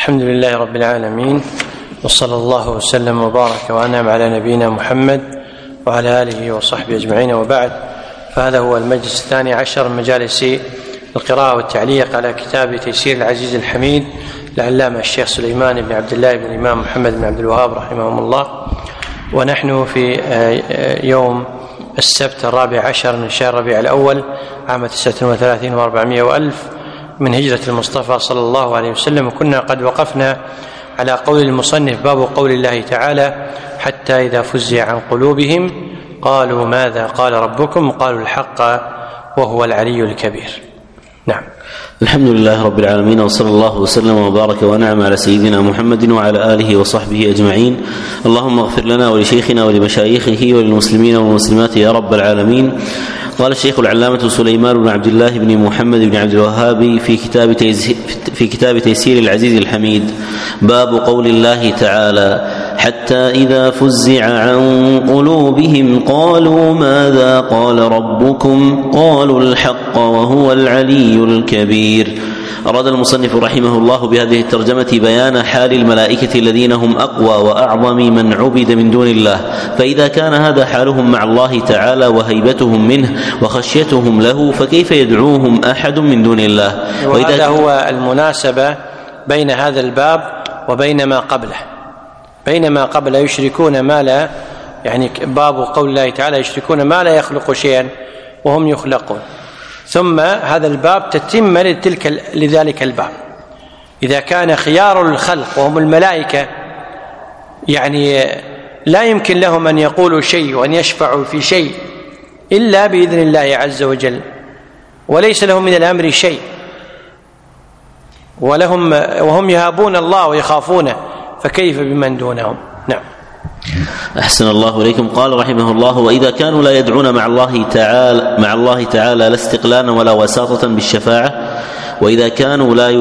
الحمد لله رب العالمين، وصلى الله وسلم وبارك وأنعم على نبينا محمد وعلى آله وصحبه أجمعين، وبعد. فهذا هو المجلس 12 من مجالس القراءة والتعليق على كتاب تيسير العزيز الحميد للعلامة الشيخ سليمان بن عبد الله بن الإمام محمد بن عبد الوهاب رحمهم الله. ونحن في يوم السبت 14 من شهر ربيع الأول عام 39 و400 وألف من هجرة المصطفى صلى الله عليه وسلم. وكنا قد وقفنا على قول المصنف: باب قول الله تعالى: حتى إذا فزع عن قلوبهم قالوا ماذا قال ربكم قالوا الحق وهو العلي الكبير. نعم. الحمد لله رب العالمين، وصلى الله وسلم وبارك وانعم على سيدنا محمد وعلى آله وصحبه أجمعين. اللهم اغفر لنا ولشيخنا ولمشايخه وللمسلمين والمسلمات يا رب العالمين. قال الشيخ العلامة سليمان بن عبد الله بن محمد بن عبد الوهاب في كتاب تيسير العزيز الحميد: باب قول الله تعالى: حتى إذا فزع عن قلوبهم قالوا ماذا قال ربكم قالوا الحق وهو العلي الكبير. أراد المصنف رحمه الله بهذه الترجمة بيان حال الملائكة الذين هم أقوى وأعظم من عبد من دون الله، فإذا كان هذا حالهم مع الله تعالى وهيبتهم منه وخشيتهم له، فكيف يدعوهم أحد من دون الله؟ وهذا هو المناسبة بين هذا الباب وبين ما قبله. بينما قبل يشركون ما لا، يعني باب قول الله تعالى: يشركون ما لا يخلق شيئا وهم يخلقون. ثم هذا الباب تتم لذلك الباب. إذا كان خيار الخلق وهم الملائكة يعني لا يمكن لهم أن يقولوا شيء وأن يشفعوا في شيء إلا بإذن الله عز وجل، وليس لهم من الأمر شيء، وهم يهابون الله ويخافونه، فكيف بمن دونهم؟ نعم. أحسن الله إليكم. قال رحمه الله: وإذا كانوا لا يدعون مع الله تعالى لا استقلالا ولا وساطة بالشفاعة، وإذا كانوا لا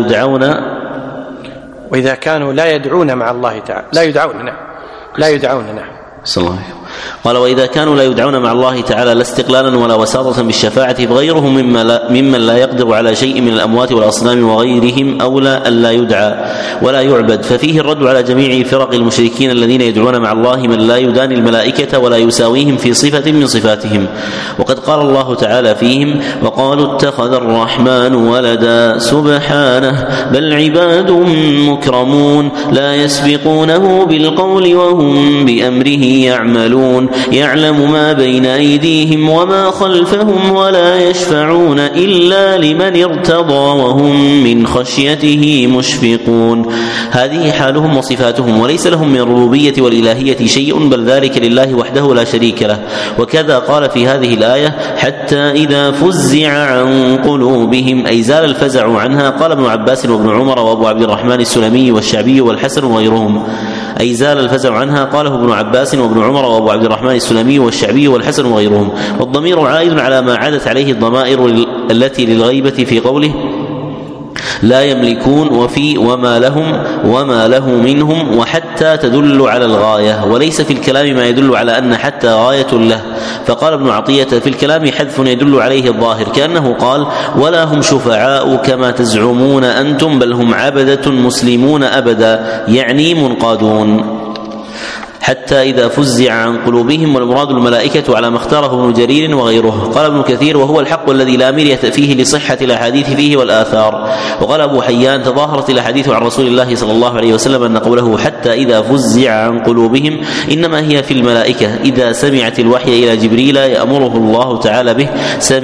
يدعون مع الله تعالى لا يدعون. نعم. صلى الله عليه وسلم. قال: وإذا كانوا لا يدعون مع الله تعالى لا استقلالا ولا وساطة بالشفاعة، فغيرهم ممن لا يقدر على شيء من الأموات والأصنام وغيرهم أولى أن لا يدعى ولا يعبد. ففيه الرد على جميع فرق المشركين الذين يدعون مع الله من لا يداني الملائكة ولا يساويهم في صفة من صفاتهم. وقد قال الله تعالى فيهم: وقالوا اتخذ الرحمن ولدا سبحانه بل عباد مكرمون لا يسبقونه بالقول وهم بأمره يعملون يعلم ما بين أيديهم وما خلفهم ولا يشفعون إلا لمن ارتضى وهم من خشيته مشفقون. هذه حالهم وصفاتهم، وليس لهم من الربوبية والإلهية شيء، بل ذلك لله وحده لا شريك له. وكذا قال في هذه الآية: حتى إذا فزع عن قلوبهم، أي زال الفزع عنها. قال ابن عباس وابن عمر وأبو عبد الرحمن السلمي والشعبي والحسن وغيرهم: أي زال الفزع عنها. قاله ابن عباس وابن عمر وأبو عبد الرحمن السلمي والشعبي والحسن وغيرهم. والضمير عائد على ما عادت عليه الضمائر التي للغيبة في قوله لا يملكون، وفي وما له منهم، وحتى تدل على الغاية، وليس في الكلام ما يدل على أن حتى غاية له. فقال ابن عطية: في الكلام حذف يدل عليه الظاهر، كأنه قال: ولا هم شفعاء كما تزعمون أنتم، بل هم عبدة مسلمون أبدا، يعني منقادون. حتى إذا فزع عن قلوبهم، والمراد الملائكة على ما اختاره ابن جرير وغيره. قال ابن كثير: وهو الحق الذي لا مرية فيه لصحة الأحاديث فيه والآثار. وقال أبو حيان: تظاهرت الأحاديث عن رسول الله صلى الله عليه وسلم أن قوله حتى إذا فزع عن قلوبهم إنما هي في الملائكة إذا سمعت الوحي إلى جبريل يأمره الله تعالى به.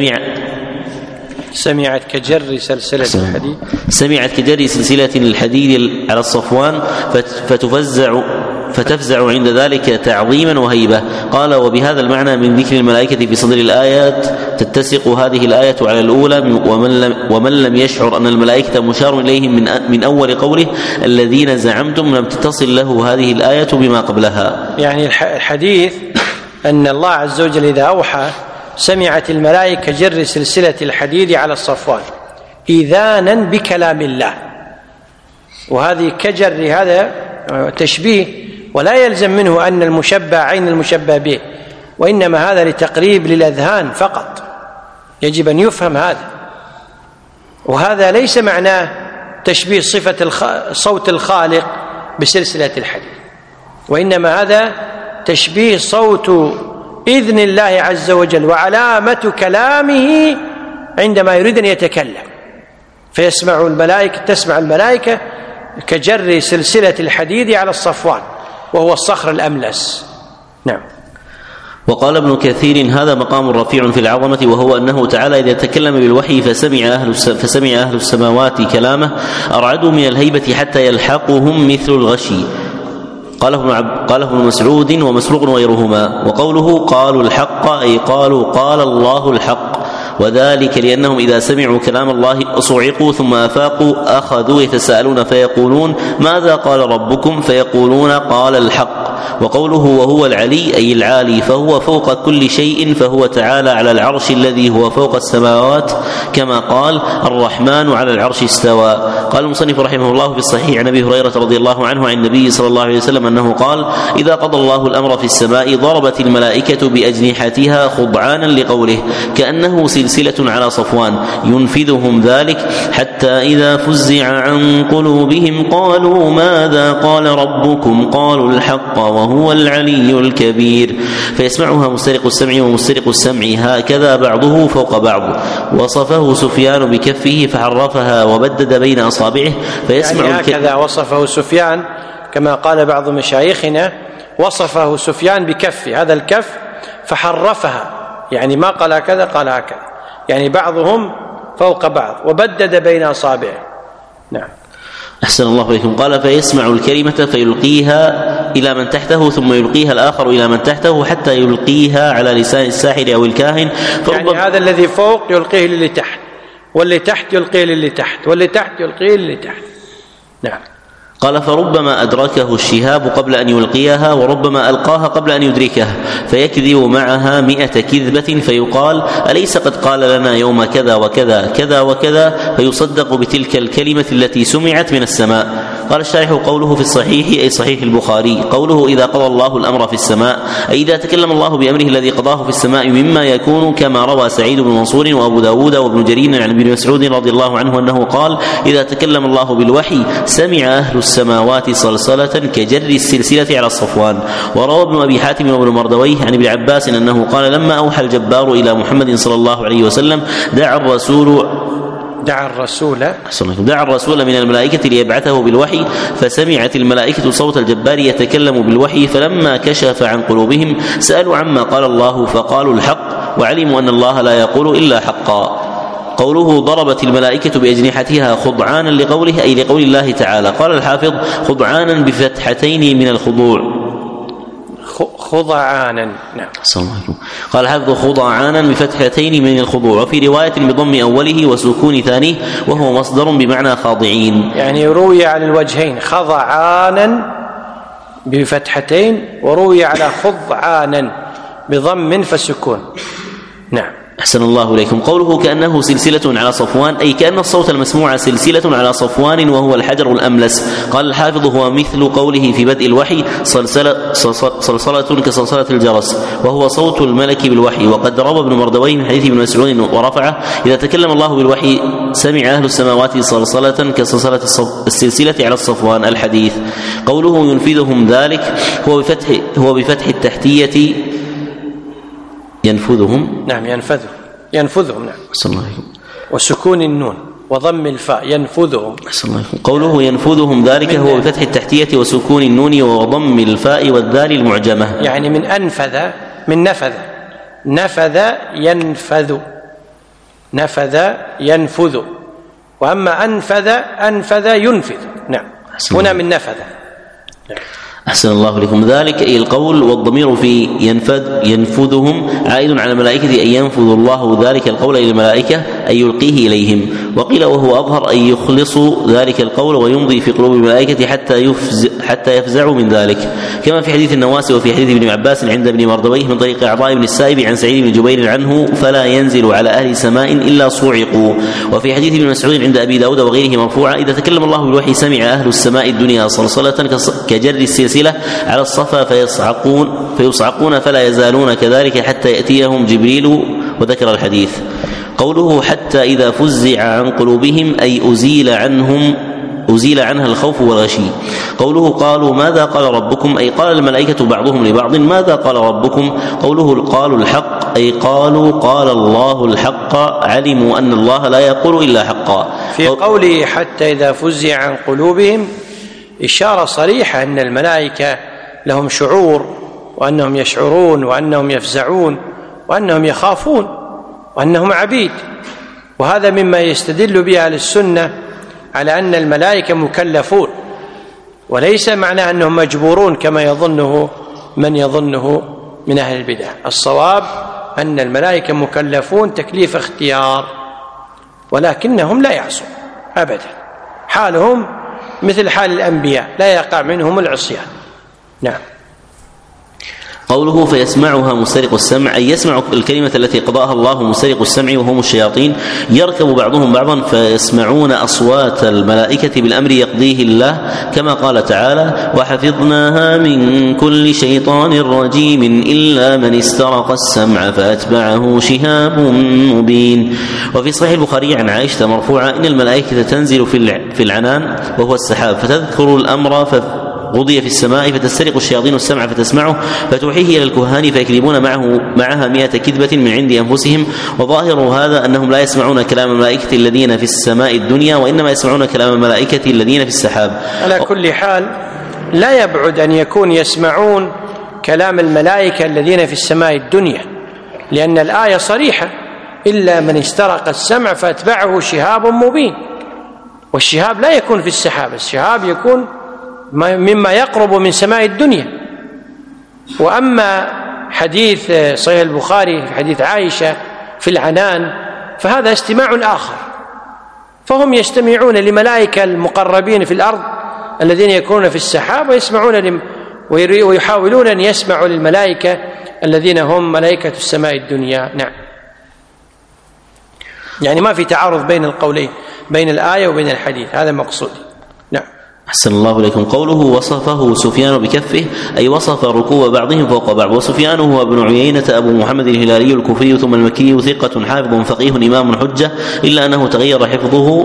سمعت كجر سلسلة الحديد على الصفوان فتفزع عند ذلك تعظيما وهيبة. قال: وبهذا المعنى من ذكر الملائكة في صدر الآيات تتسق هذه الآية على الأولى. ومن لم يشعر أن الملائكة مشار إليهم من أول قوله الذين زعمتم لم تتصل له هذه الآية بما قبلها. يعني الحديث أن الله عز وجل إذا أوحى سمعت الملائكة جر سلسلة الحديد على الصفوان إذانا بكلام الله، وهذه كجر، هذا تشبيه، ولا يلزم منه أن المشبه عين المشبه به، وإنما هذا لتقريب للأذهان فقط، يجب أن يفهم هذا. وهذا ليس معناه تشبيه صفة صوت الخالق بسلسلة الحديد، وإنما هذا تشبيه صوت إذن الله عز وجل وعلامة كلامه عندما يريد أن يتكلم، فيسمع الملائكة، تسمع الملائكة كجر سلسلة الحديد على الصفوان وهو الصخر الأملس. نعم. وقال ابن كثير: هذا مقام رفيع في العظمة، وهو أنه تعالى إذا تكلم بالوحي فسمع أهل السماوات كلامه أرعدوا من الهيبة حتى يلحقهم مثل الغشي. قاله ابن مسعود ومسروق وغيرهما. وقوله قالوا الحق أي قالوا قال الله الحق، وذلك لأنهم إذا سمعوا كلام الله صعقوا ثم أفاقوا أخذوا يتساءلون فيقولون ماذا قال ربكم؟ فيقولون قال الحق. وقوله وهو العلي أي العالي، فهو فوق كل شيء، فهو تعالى على العرش الذي هو فوق السماوات، كما قال الرحمن على العرش استوى. قال المصنف رحمه الله في الصحيح عن أبي هريرة رضي الله عنه عن النبي صلى الله عليه وسلم أنه قال: إذا قضى الله الأمر في السماء ضربت الملائكة بأجنحتها خضعانا لقوله، كأنه سلسلة على صفوان، ينفذهم ذلك حتى إذا فزع عن قلوبهم قالوا ماذا قال ربكم؟ قالوا الحق وهو العلي الكبير. فيسمعها مسترق السمع ومسترق السمع هكذا بعضه فوق بعض. وصفه سفيان بكفه فحرفها وبدد بين أصابعه فيسمع يعني هكذا وصفه سفيان، كما قال بعض مشايخنا وصفه سفيان بكفه، هذا الكف فحرفها، يعني ما قال هكذا قال هكذا، يعني بعضهم فوق بعض، وبدد بين أصابعه. نعم. أحسن الله إليكم. قال: فيسمع الكلمة فيلقيها إلى من تحته، ثم يلقيها الآخر إلى من تحته حتى يلقيها على لسان الساحر أو الكاهن. يعني هذا الذي فوق يلقيه للي تحت، واللي تحت يلقيه للي تحت، واللي تحت يلقيه للي تحت. نعم. قال: فربما أدركه الشهاب قبل أن يلقيها، وربما ألقاها قبل أن يدركه، فيكذب معها 100 كذبة، فيقال: أليس قد قال لنا يوم كذا وكذا كذا وكذا؟ فيصدق بتلك الكلمة التي سمعت من السماء. قال الشارح: قوله في الصحيح أي صحيح البخاري، قوله إذا قضى الله الأمر في السماء أي إذا تكلم الله بأمره الذي قضاه في السماء، مما يكون كما روى سعيد بن منصور وأبو داود وابن جرير عن ابن مسعود رضي الله عنه أنه قال: إذا تكلم الله بالوحي سمع أهل السماوات صلصلة كجر السلسلة على الصفوان. وروى ابن أبي حاتم وابن مردويه عن ابن عباس أنه قال: لما أوحى الجبار إلى محمد صلى الله عليه وسلم دعا الرسول من الملائكة ليبعثه بالوحي، فسمعت الملائكة صوت الجبار يتكلم بالوحي، فلما كشف عن قلوبهم سألوا عما قال الله فقالوا الحق، وعلموا أن الله لا يقول إلا حقا. قوله ضربت الملائكة بأجنحتها خضعانا لقوله أي لقول الله تعالى. قال الحافظ: خضعانا بفتحتين من الخضوع. خضعانا. نعم. قال الحافظ: خضعانا بفتحتين من الخضوع، وفي رواية بضم أوله وسكون ثانيه، وهو مصدر بمعنى خاضعين. يعني روي على الوجهين خضعانا بفتحتين، وروي على خضعانا بضم فسكون. نعم. أحسن الله إليكم. قوله كأنه سلسلة على صفوان أي كأن الصوت المسموع سلسلة على صفوان وهو الحجر الأملس. قال الحافظ: هو مثل قوله في بدء الوحي صلصلة كصلصلة الجرس، وهو صوت الملك بالوحي. وقد روى ابن مردويه من حديث ابن مسعود ورفعه: إذا تكلم الله بالوحي سمع أهل السماوات صلصلة كصلصلة السلسلة على الصفوان. الحديث. قوله ينفذهم ذلك هو بفتح التحتية ينفذهم. نعم. ينفذهم. نعم. صلى الله عليه وسلم. وسكون النون وضم الفاء ينفذهم. صلى الله عليه وسلم. قوله ينفذهم ذلك هو بفتح التحتية وسكون النون وضم الفاء والذال المعجمة. يعني من أنفذ، من نفذ ينفذ، وأما أنفذ ينفذ. نعم. هنا من نفذ. نعم. أحسن الله لكم. ذلك أي القول، والضمير في ينفذهم عائد على الملائكة أن ينفذ الله ذلك القول إلى الملائكة أن يلقيه إليهم. وقيل وهو أظهر أن يخلصوا ذلك القول ويمضي في قلوب الملائكة حتى يفزعوا من ذلك، كما في حديث النواس وفي حديث ابن عباس عند ابن مردويه من طريق أعضاء بن السائب عن سعيد بن جبير عنه: فلا ينزل على أهل سماء إلا صوعقوا. وفي حديث ابن مسعود عند أبي داود وغيره مرفوعا: إذا تكلم الله بالوحي سمع أهل السماء الدنيا صلصلة كجر السلسلة على الصفا فيصعقون فلا يزالون كذلك حتى يأتيهم جبريل. وذكر الحديث. قوله حتى إذا فزع عن قلوبهم أي أزيل عنهم أزيل عنها الخوف والغشي. قوله قالوا ماذا قال ربكم أي قال الملائكة بعضهم لبعض ماذا قال ربكم. قوله قالوا الحق أي قالوا قال الله الحق علموا أن الله لا يقول إلا حقا. في قوله حتى إذا فزع عن قلوبهم إشارة صريحة أن الملائكة لهم شعور وأنهم يشعرون وأنهم يفزعون وأنهم يخافون وأنهم عبيد، وهذا مما يستدل به أهل السنة على أن الملائكة مكلفون، وليس معناه أنهم مجبورون كما يظنه من يظنه من أهل البدع. الصواب أن الملائكة مكلفون تكليف اختيار، ولكنهم لا يعصون أبدا، حالهم مثل حال الأنبياء لا يقع منهم العصيان. نعم. قوله فيسمعها مسترق السمع أي يسمع الكلمة التي قضاها الله مسترق السمع وهم الشياطين، يركب بعضهم بعضا فيسمعون أصوات الملائكة بالأمر يقضيه الله، كما قال تعالى وحفظناها من كل شيطان رجيم إلا من استرق السمع فأتبعه شهاب مبين. وفي صحيح البخاري عن عائشة مرفوعة إن الملائكة تنزل في العنان وهو السحاب فتذكر الأمر قضي في السماء فتسترق الشياطين السمع فتسمعه فتوحيه إلى الكهان فيكذبون معها 100 كذبة من عند أنفسهم. وظاهر هذا أنهم لا يسمعون كلام الملائكة الذين في السماء الدنيا وإنما يسمعون كلام الملائكة الذين في السحاب. على كل حال لا يبعد أن يكون يسمعون كلام الملائكة الذين في السماء الدنيا، لأن الآية صريحة إلا من استرق السمع فأتبعه شهاب مبين، والشهاب لا يكون في السحاب، الشهاب يكون مما يقرب من سماء الدنيا. وأما حديث صحيح البخاري في حديث عائشة في العنان فهذا استماع آخر، فهم يستمعون لملائكة المقربين في الأرض الذين يكونون في السحاب ويسمعون ويحاولون أن يسمعوا للملائكة الذين هم ملائكة السماء الدنيا. نعم. يعني ما في تعارض بين القولين، بين الآية وبين الحديث، هذا مقصود. نعم. أحسن الله إليكم. قوله وصفه سفيان بكفه أي وصف ركوب بعضهم فوق بعض. وسفيان هو ابن عيينة أبو محمد الهلالي الكوفي ثم المكي، ثقة حافظ فقيه إمام حجة، إلا أنه تغير حفظه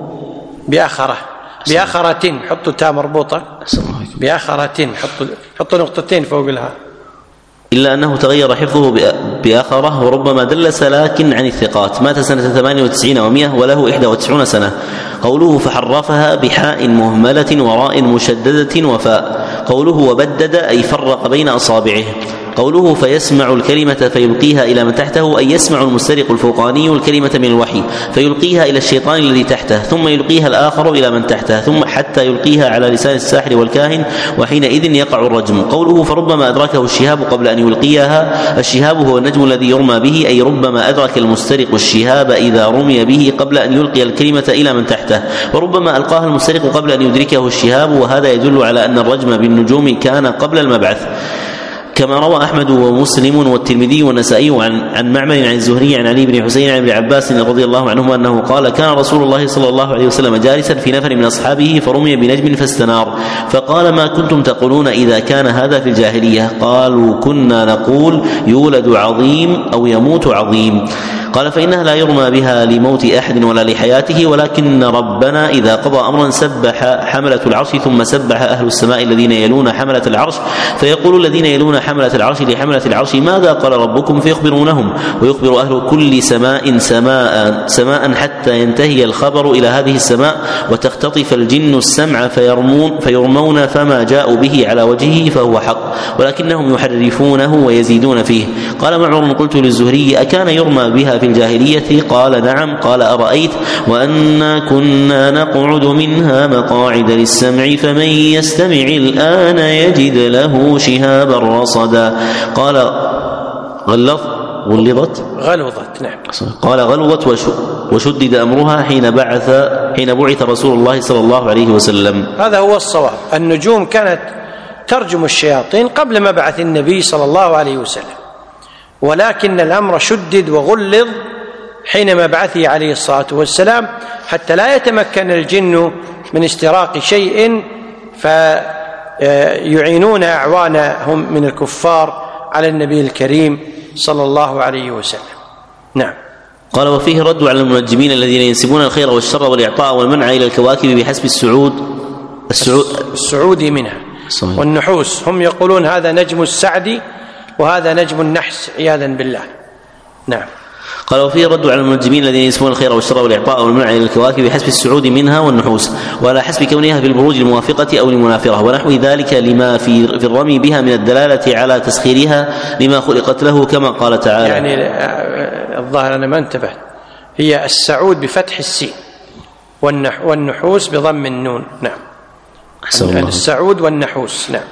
بآخرة حطوا تاء مربوطة بآخرة، حطوا نقطتين فوق الها، إلا أنه تغير حفظه بآخرة وربما دلس لكن عن الثقات. مات سنة 98 و100 وله 91 سنة. قوله فحرفها بحاء مهملة وراء مشددة وفاء. قوله وبدد أي فرق بين أصابعه. قوله فيسمع الكلمة فيلقيها إلى من تحته أي يسمع المسترق الفوقاني الكلمة من الوحي فيلقيها إلى الشيطان الذي تحته ثم يلقيها الآخر إلى من تحته ثم حتى يلقيها على لسان الساحر والكاهن وحينئذ يقع الرجم. قوله فربما أدركه الشهاب قبل أن يلقيها. الشهاب هو النجم الذي يرمى به أي ربما أدرك المسترق الشهاب إذا رمي به قبل أن يلقي الكلمة إلى من تحته، وربما ألقاها المسترق قبل أن يدركه الشهاب، وهذا يدل على أن الرجم بالنجوم كان قبل المبعث، كما روى أحمد ومسلم والترمذي والنسائي عن معمر عن الزهري عن علي بن حسين عن ابن عباس رضي الله عنهما أنه قال كان رسول الله صلى الله عليه وسلم جالسا في نفر من أصحابه فرمي بنجم فاستنار، فقال ما كنتم تقولون إذا كان هذا في الجاهلية؟ قالوا كنا نقول يولد عظيم أو يموت عظيم. قال فإنها لا يرمى بها لموت أحد ولا لحياته، ولكن ربنا إذا قضى أمرا سبح حملة العرش ثم سبح أهل السماء الذين يلون حملة العرش فيقول الذين يلون حملة العرش لحملة العرش ماذا قال ربكم فيخبرونهم، ويخبر أهل كل سماء سماء حتى ينتهي الخبر إلى هذه السماء وتختطف الجن السمع فيرمون فما جاءوا به على وجهه فهو حق ولكنهم يحرفونه ويزيدون فيه. قال معمر قلت للزهري أكان يرمى بها في الجاهلية؟ قال نعم. قال أرأيت وأنا كنا نقعد منها مقاعد للسمع فمن يستمع الآن يجد له شهابا رصدا. قال غلظت نعم. قال غلظت وشدد أمرها حين بعث رسول الله صلى الله عليه وسلم. هذا هو الصواب. النجوم كانت ترجم الشياطين قبل مبعث النبي صلى الله عليه وسلم، ولكن الأمر شدد وغلظ حين مبعثه عليه الصلاة والسلام حتى لا يتمكن الجن من استراق شيء فيعينون أعوانهم من الكفار على النبي الكريم صلى الله عليه وسلم. نعم. قال وفيه الرد على المنجمين الذين ينسبون الخير والشر والإعطاء والمنع إلى الكواكب بحسب السعود منها صحيح. والنحوس هم يقولون هذا نجم السعد وهذا نجم النحس عياذا بالله. نعم. قال وفيه الرد على المنجمين الذين ينسبون الخير والشر والإعطاء والمنع إلى الكواكب بحسب السعود منها والنحوس وعلى حسب كونها في البروج الموافقة أو المنافرة ونحو ذلك لما في الرمي بها من الدلالة على تسخيرها لما خلقت له كما قال تعالى. يعني الظاهر أنا ما انتبهت، هي السعود بفتح السين والنحوس بضم النون. نعم. السعود والنحوس. نعم.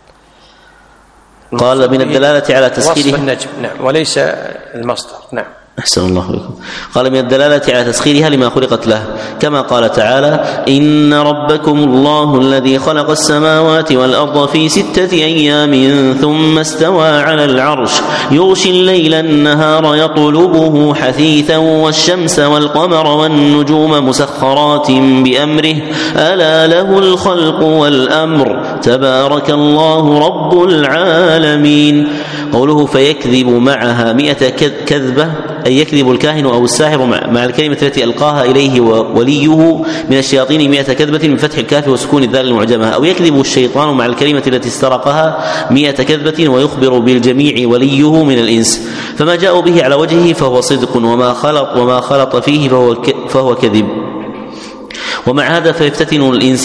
قال من الدلالة على تسخيره وصف النجم. نعم. وليس المصدر. نعم. أحسن الله بكم. قال من الدلالة على تسخيرها لما خلقت له كما قال تعالى إن ربكم الله الذي خلق السماوات والأرض في 6 أيام ثم استوى على العرش يغشي الليل النهار يطلبه حثيثا والشمس والقمر والنجوم مسخرات بأمره ألا له الخلق والأمر تبارك الله رب العالمين. قوله فيكذب معها 100 كذبة أي يكذب الكاهن أو الساحر مع الكلمة التي ألقاها إليه وليه من الشياطين 100 كذبة من فتح الكاف وسكون الذال المعجمة أو يكذب الشيطان مع الكلمة التي استرقها 100 كذبة ويخبر بالجميع وليه من الإنس فما جاءوا به على وجهه فهو صدق وما خلط فيه فهو كذب. ومع هذا فيفتتن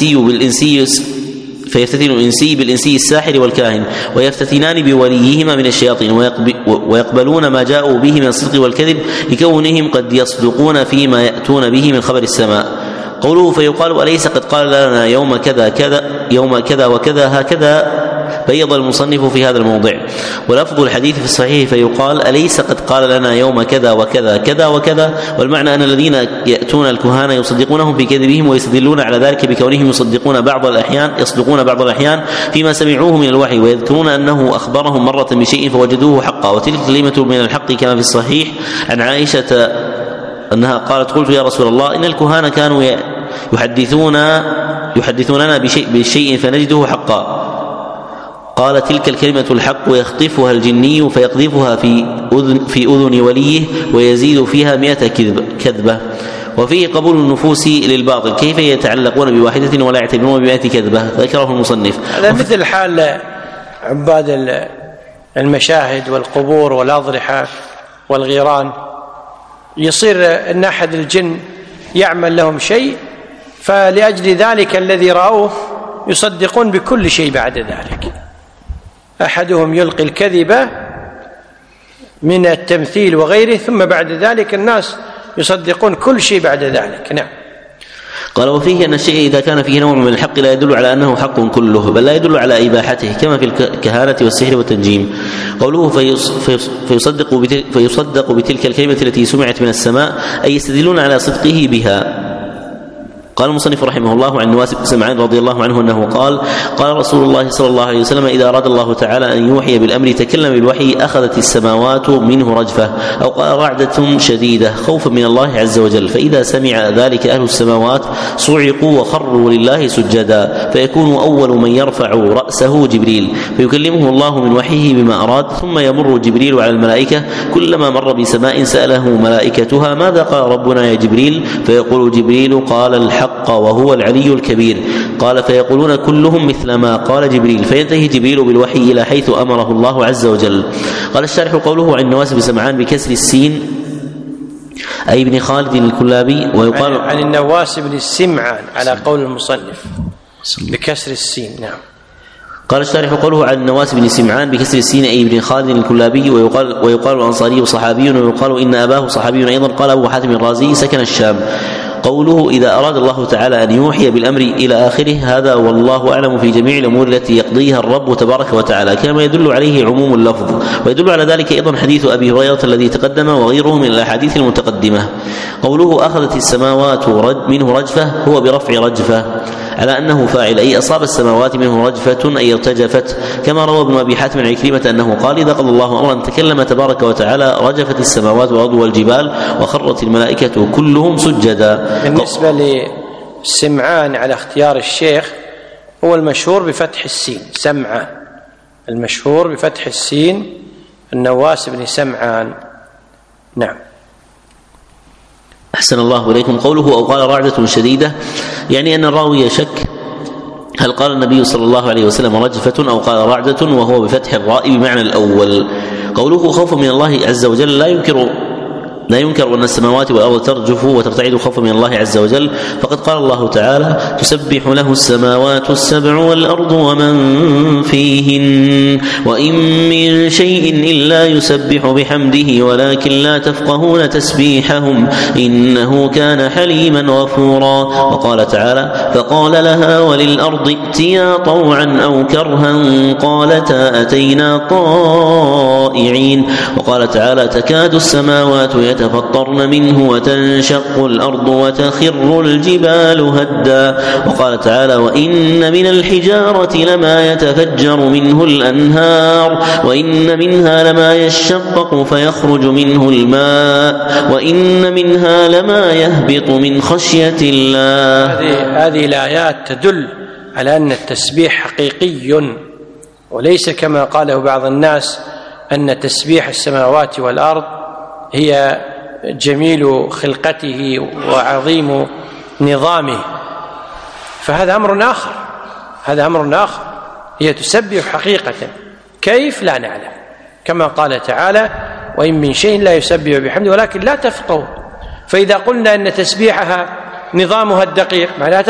الإنسي بالإنسي الساحر والكاهن ويفتتنان بوليهما من الشياطين ويقبلون ما جاءوا به من الصدق والكذب لكونهم قد يصدقون فيما يأتون به من خبر السماء. قوله فيقال أليس قد قال لنا يوم كذا وكذا هكذا بيض المصنف في هذا الموضع. ولفظ الحديث في الصحيح فيقال أليس قد قال لنا يوم كذا وكذا كذا وكذا والمعنى أن الذين يأتون الكهانة يصدقونهم في كذبهم ويستدلون على ذلك بكونهم يصدقون بعض الأحيان فيما سمعوه من الوحي ويذكرون أنه أخبرهم مرة بشيء فوجدوه حقا وتلك كلمة من الحق كما في الصحيح عن عائشة أنها قالت قلت يا رسول الله إن الكهانة كانوا يحدثوننا بشيء فنجده حقا قال تلك الكلمة الحق ويخطفها الجني فيقذفها في أذن وليه ويزيد فيها 100 كذبة. وفيه قبول النفوس للباطل كيف يتعلقون بواحدة ولا يعتبرون ب100 كذبة ذكره المصنف. هذا مثل حال عباد المشاهد والقبور والأضرحة والغيران يصير أن أحد الجن يعمل لهم شيء فلأجل ذلك الذي رأوه يصدقون بكل شيء بعد ذلك. أحدهم يلقي الكذبة من التمثيل وغيره ثم بعد ذلك الناس يصدقون كل شيء بعد ذلك. نعم. قال وفيه أن الشيء إذا كان فيه نوع من الحق لا يدل على أنه حق كله بل لا يدل على إباحته كما في الكهانة والسحر والتنجيم. قوله فيصدق بتلك الكلمة التي سمعت من السماء أي يستدلون على صدقه بها. قال المصنف رحمه الله عن نواس بن سمعان رضي الله عنه أنه قال رسول الله صلى الله عليه وسلم إذا أراد الله تعالى أن يوحي بالأمر تكلم بالوحي أخذت السماوات منه رجفة أو قال رعدة شديدة خوفا من الله عز وجل فإذا سمع ذلك أهل السماوات صعقوا وخروا لله سجدا فيكون أول من يرفع رأسه جبريل فيكلمه الله من وحيه بما أراد ثم يمر جبريل على الملائكة كلما مر بسماء سأله ملائكتها ماذا قال ربنا يا جبريل فيقول جبريل قال الحق وهو العلي الكبير قال فيقولون كلهم مثل ما قال جبريل فينتهي جبريل بالوحي إلى حيث أمره الله عز وجل. قال الشارح قوله عن نواس بن سمعان بكسر السين أي ابن خالد الكلابي ويقال عن النواس بن سمعان على قول المصنف بكسر السين. نعم. قال الشارح قوله عن نواس بن سمعان بكسر السين أي ابن خالد الكلابي ويقال الأنصاري صحابي ويقال إن أباه صحابي أيضا. قال أبو حاتم الرازي سكن الشام. قوله إذا أراد الله تعالى أن يوحي بالأمر إلى آخره هذا والله أعلم في جميع الأمور التي يقضيها الرب تبارك وتعالى كما يدل عليه عموم اللفظ ويدل على ذلك أيضا حديث أبي هريرة الذي تقدم وغيره من الأحاديث المتقدمة. قوله أخذت السماوات منه رجفة هو برفع رجفة على أنه فاعل أي أصاب السماوات منه رجفة أي ارتجفت كما روى ابن أبي حاتم عن عكرمة أنه قال إذا قضى الله أمرا تكلم تبارك وتعالى رجفت السماوات والأرض والجبال وخرت الملائكة كلهم سجدا. بالنسبة للسمعان على اختيار الشيخ هو المشهور بفتح السين سمعة المشهور بفتح السين النواس بن سمعان. نعم. أحسن الله إليكم. قوله أو قال رعدة شديدة يعني أن الراوي شك هل قال النبي صلى الله عليه وسلم رجفة أو قال رعدة، وهو بفتح الراء بمعنى الأول. قوله خوف من الله عز وجل لا ينكر أن السماوات والأرض ترجف وترتعد خوفا من الله عز وجل، فقد قال الله تعالى تسبح له السماوات السبع والأرض ومن فيهن وإن من شيء إلا يسبح بحمده ولكن لا تفقهون تسبيحهم إنه كان حليما غفورا. وقال تعالى فقال لها وللأرض ائتيا طوعا أو كرها قالتا أتينا طائعين. وقال تعالى تكاد السماوات يتفطرن منه وتنشق الأرض وتخر الجبال هدا. وقال تعالى وإن من الحجارة لما يتفجر منه الأنهار وإن منها لما يشقق فيخرج منه الماء وإن منها لما يهبط من خشية الله. هذه الآيات تدل على أن التسبيح حقيقي، وليس كما قاله بعض الناس أن تسبيح السماوات والأرض هي جميل خلقته وعظيم نظامه، فهذا أمر آخر. هي تسبح حقيقة، كيف لا نعلم، كما قال تعالى وإن من شيء لا يسبح بحمده ولكن لا تفقهوا. فإذا قلنا أن تسبيحها نظامها الدقيق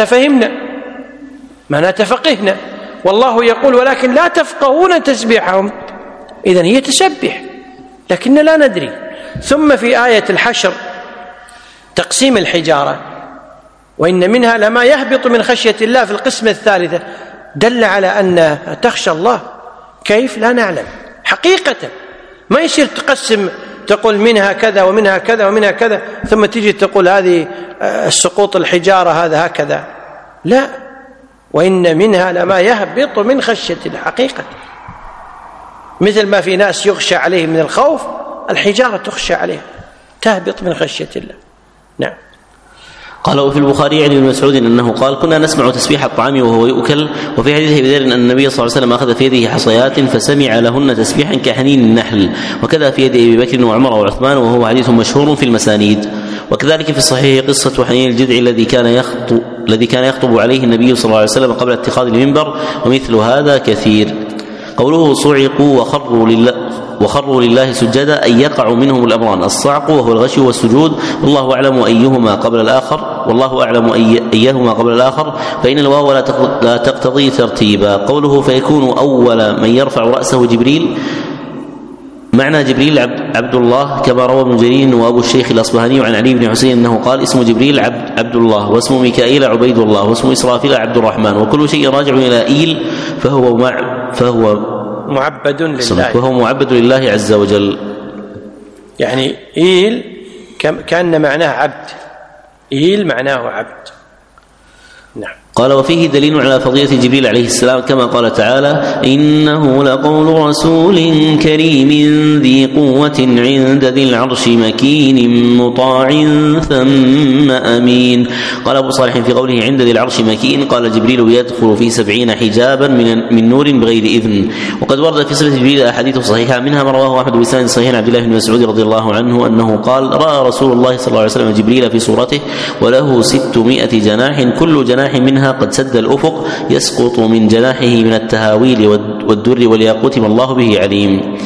معناها تفقهنا، والله يقول ولكن لا تفقهون تسبيحهم، إذن هي تسبح لكن لا ندري. ثم في آية الحشر تقسيم الحجارة وإن منها لما يهبط من خشية الله في القسمة الثالثة دل على أن تخشى الله، كيف لا نعلم حقيقة. ما يصير تقسم تقول منها كذا ومنها كذا ومنها كذا ثم تيجي تقول هذه السقوط الحجارة هذا هكذا، لا، وإن منها لما يهبط من خشية الله حقيقة. مثل ما في ناس يخشى عليه من الخوف، الحجارة تخشى عليه تهبط من خشية الله. نعم. قال وفي البخاري عن ابن مسعود أنه قال كنا نسمع تسبيح الطعام وهو يؤكل. وفي حديث أبي ذر أن النبي صلى الله عليه وسلم أخذ في يده حصيات فسمع لهن تسبيحا كحنين النحل، وكذا في يد أبي بكر وعمر وعثمان، وهو حديث مشهور في المسانيد. وكذلك في الصحيح قصة حنين الجذع الذي كان يخطب عليه النبي صلى الله عليه وسلم قبل اتخاذ المنبر، ومثل هذا كثير. قوله صعقوا وخروا لله سجدا أي يقع منهم الأمران، الصعق وهو الغشي والسجود، والله أعلم أيهما قبل الآخر فإن الواو لا تقتضي ترتيبا. قوله فيكون أول من يرفع رأسه جبريل، معنى جبريل عبد الله كما روى ابن جرير وأبو الشيخ الأصبهاني عن علي بن حسين أنه قال اسم جبريل عبد الله، واسم ميكائيل عبيد الله، واسم إسرافيل عبد الرحمن، وكل شيء راجع إلى إيل فهو معبد لله عز وجل. يعني إيل كان معناه عبد، إيل معناه عبد. نعم. قال وفيه دليل على فضيلة جبريل عليه السلام كما قال تعالى إنه لقول رسول كريم ذي قوة عند ذي العرش مكين مطاع ثم أمين. قال أبو صالح في قوله عند ذي العرش مكين قال جبريل يدخل في 70 حجابا من نور بغير إذن. وقد ورد في صفة جبريل أحاديث صحيحة، منها ما رواه أحمد بسند صحيح عبد الله بن مسعود رضي الله عنه أنه قال رأى رسول الله صلى الله عليه وسلم جبريل في صورته وله 600 جناح كل جناح منها قد سد الأفق يسقط من جناحه من التهاويل والدر والياقوت ما الله به عليم.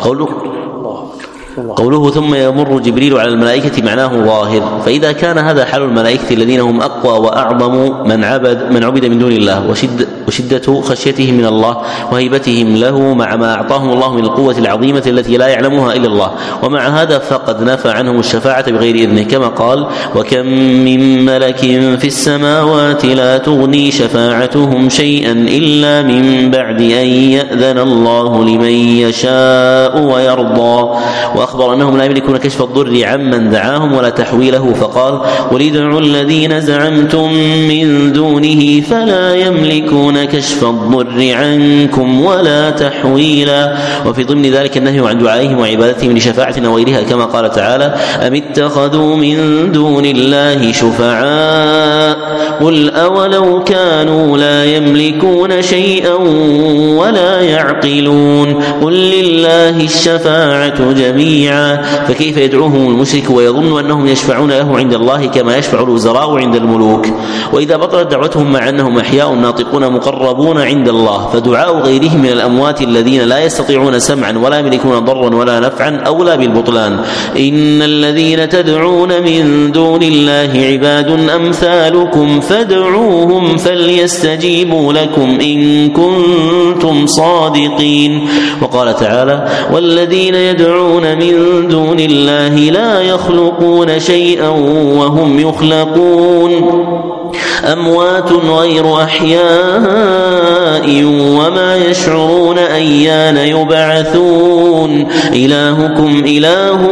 قوله ثم يمر جبريل على الملائكة معناه ظاهر، فإذا كان هذا حال الملائكة الذين هم أقوى وأعظم من عبد من دون الله وشدة خشيتهم من الله وهيبتهم له مع ما أعطاهم الله من القوة العظيمة التي لا يعلمها إلا الله، ومع هذا فقد نفى عنهم الشفاعة بغير إذنه كما قال وكم من ملك في السماوات لا تغني شفاعتهم شيئا إلا من بعد أن يأذن الله لمن يشاء ويرضى. وأخبر أنهم لا يملكون كشف الضر عمن دعاهم ولا تحويله، فقال قل ادعوا الذين زعمتم من دونه فلا يملكون يستطيعون كشف الضر عنكم ولا تحويلا. وفي ضمن ذلك النهي عن دعائهم وعبادتهم لشفاعة أو غيرها كما قال تعالى: أم اتخذوا من دون الله شفعاء قل أولو كانوا لا يملكون شيئا ولا يعقلون قل لله الشفاعة جميعا. فكيف يدعوهم المشرك ويظن أنهم يشفعون له عند الله كما يشفع الوزراء عند الملوك؟ وإذا بطلت دعوتهم مع أنهم أحياء ناطقون مقربون عند الله، فدعاء غيرهم من الأموات الذين لا يستطيعون سمعا ولا يملكون ضرا ولا نفعا أولى بالبطلان. إن الذين تدعون من دون الله عباد أمثالكم فادعوهم فليستجيبوا لكم إن كنتم صادقين. وقال تعالى: والذين يدعون من دون الله لا يخلقون شيئا وهم يخلقون أموات غير أحياء وما يشعرون أيان يبعثون إلهكم إله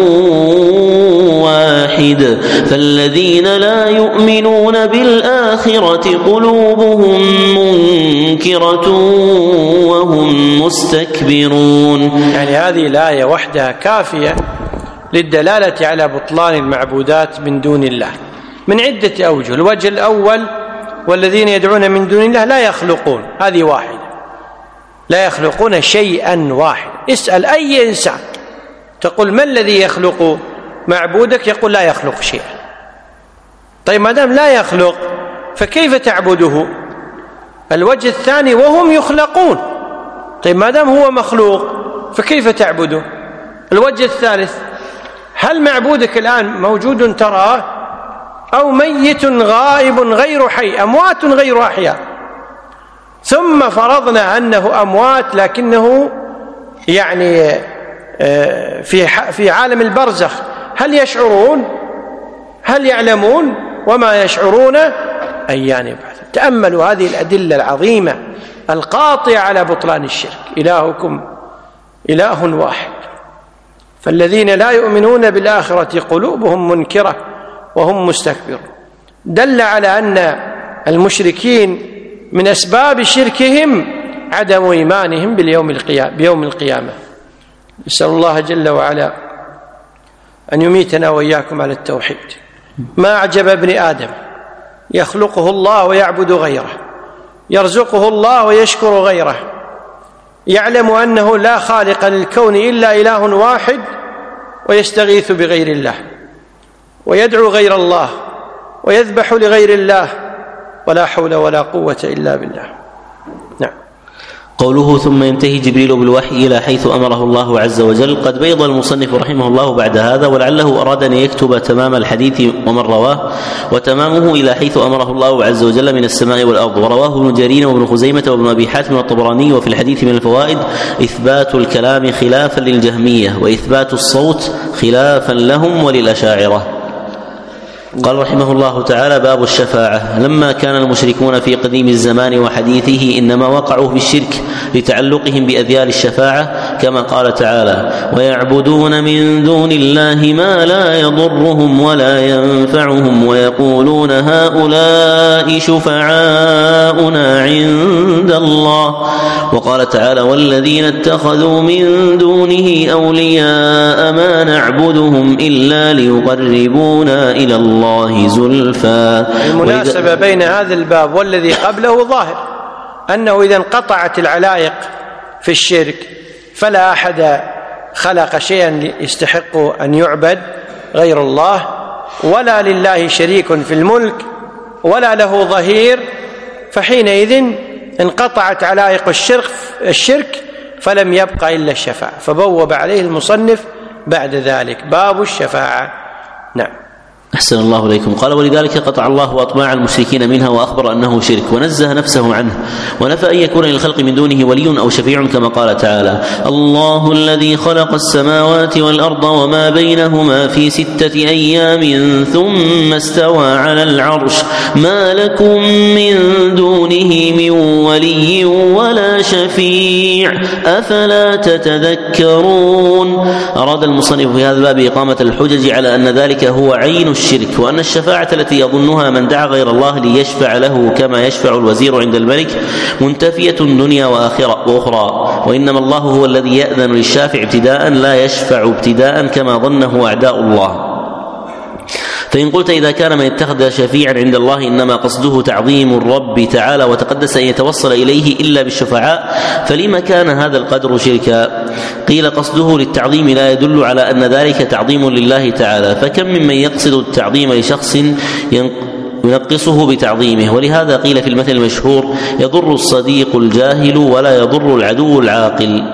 واحد فالذين لا يؤمنون بالآخرة قلوبهم منكرة وهم مستكبرون. يعني هذه الآية وحدها كافية للدلالة على بطلان المعبودات من دون الله من عدة أوجه. الوجه الأول: والذين يدعون من دون الله لا يخلقون، هذه واحدة، لا يخلقون شيئا واحد. اسأل أي إنسان تقول ما الذي يخلق معبودك؟ يقول لا يخلق شيئا. طيب ما دام لا يخلق فكيف تعبده؟ الوجه الثاني: وهم يخلقون. طيب ما دام هو مخلوق فكيف تعبده؟ الوجه الثالث: هل معبودك الآن موجود تراه أو ميت غائب غير حي، أموات غير أحياء؟ ثم فرضنا أنه أموات لكنه يعني في عالم البرزخ، هل يشعرون؟ هل يعلمون؟ وما يشعرون أيان يبعثون. تأملوا هذه الأدلة العظيمة القاطعة على بطلان الشرك. إلهكم إله واحد فالذين لا يؤمنون بالآخرة قلوبهم منكرة وهم مستكبرون. دل على أن المشركين من أسباب شركهم عدم إيمانهم بيوم القيامة. نسأل الله جل وعلا أن يميتنا وإياكم على التوحيد. ما أعجب ابن آدم يخلقه الله ويعبد غيره، يرزقه الله ويشكر غيره، يعلم أنه لا خالق للكون إلا إله واحد ويستغيث بغير الله ويدعو غير الله ويذبح لغير الله ولا حول ولا قوة إلا بالله. نعم. قوله: ثم ينتهي جبريل بالوحي إلى حيث أمره الله عز وجل. قد بيض المصنف رحمه الله بعد هذا، ولعله أراد أن يكتب تمام الحديث ومن رواه، وتمامه إلى حيث أمره الله عز وجل من السماء والأرض. ورواه ابن جرير وابن خزيمة وابن أبي حاتم والطبراني. وفي الحديث من الفوائد إثبات الكلام خلافا للجهمية، وإثبات الصوت خلافا لهم وللأشاعرة. قال رحمه الله تعالى: باب الشفاعة. لما كان المشركون في قديم الزمان وحديثه إنما وقعوا في الشرك لتعلقهم بأذيال الشفاعة، كما قال تعالى: ويعبدون من دون الله ما لا يضرهم ولا ينفعهم ويقولون هؤلاء شفعاؤنا عند الله. وقال تعالى: والذين اتخذوا من دونه أولياء ما نعبدهم إلا ليقربونا إلى الله زلفى. المناسبة بين هذا الباب والذي قبله ظاهر أنه إذا انقطعت العلائق في الشرك فلا أحد خلق شيئا يستحق أن يعبد غير الله، ولا لله شريك في الملك ولا له ظهير، فحينئذ انقطعت علائق الشرك فلم يبق إلا الشفاعة، فبوب عليه المصنف بعد ذلك باب الشفاعة. نعم. أحسن الله إليكم. قال: ولذلك قطع الله أطماع المشركين منها وأخبر أنه شرك، ونزه نفسه عنه، ونفى أن يكون للخلق من دونه ولي أو شفيع، كما قال تعالى: الله الذي خلق السماوات والأرض وما بينهما في 6 أيام ثم استوى على العرش ما لكم من دونه من ولي ولا شفيع أفلا تتذكرون. أراد المصنف في هذا الباب إقامة الحجج على أن ذلك هو عين الشرك الشرك، وأن الشفاعة التي يظنها من دعا غير الله ليشفع له كما يشفع الوزير عند الملك منتفية دنيا وأخرى، وإنما الله هو الذي يأذن للشافع ابتداء لا يشفع ابتداء كما ظنه أعداء الله. فإن قلت إذا كان من اتخذ شفيعا عند الله إنما قصده تعظيم الرب تعالى وتقدس أن يتوصل إليه إلا بالشفعاء، فلما كان هذا القدر شركا؟ قيل قصده للتعظيم لا يدل على أن ذلك تعظيم لله تعالى، فكم ممن يقصد التعظيم لشخص ينقصه بتعظيمه. ولهذا قيل في المثل المشهور: يضر الصديق الجاهل ولا يضر العدو العاقل.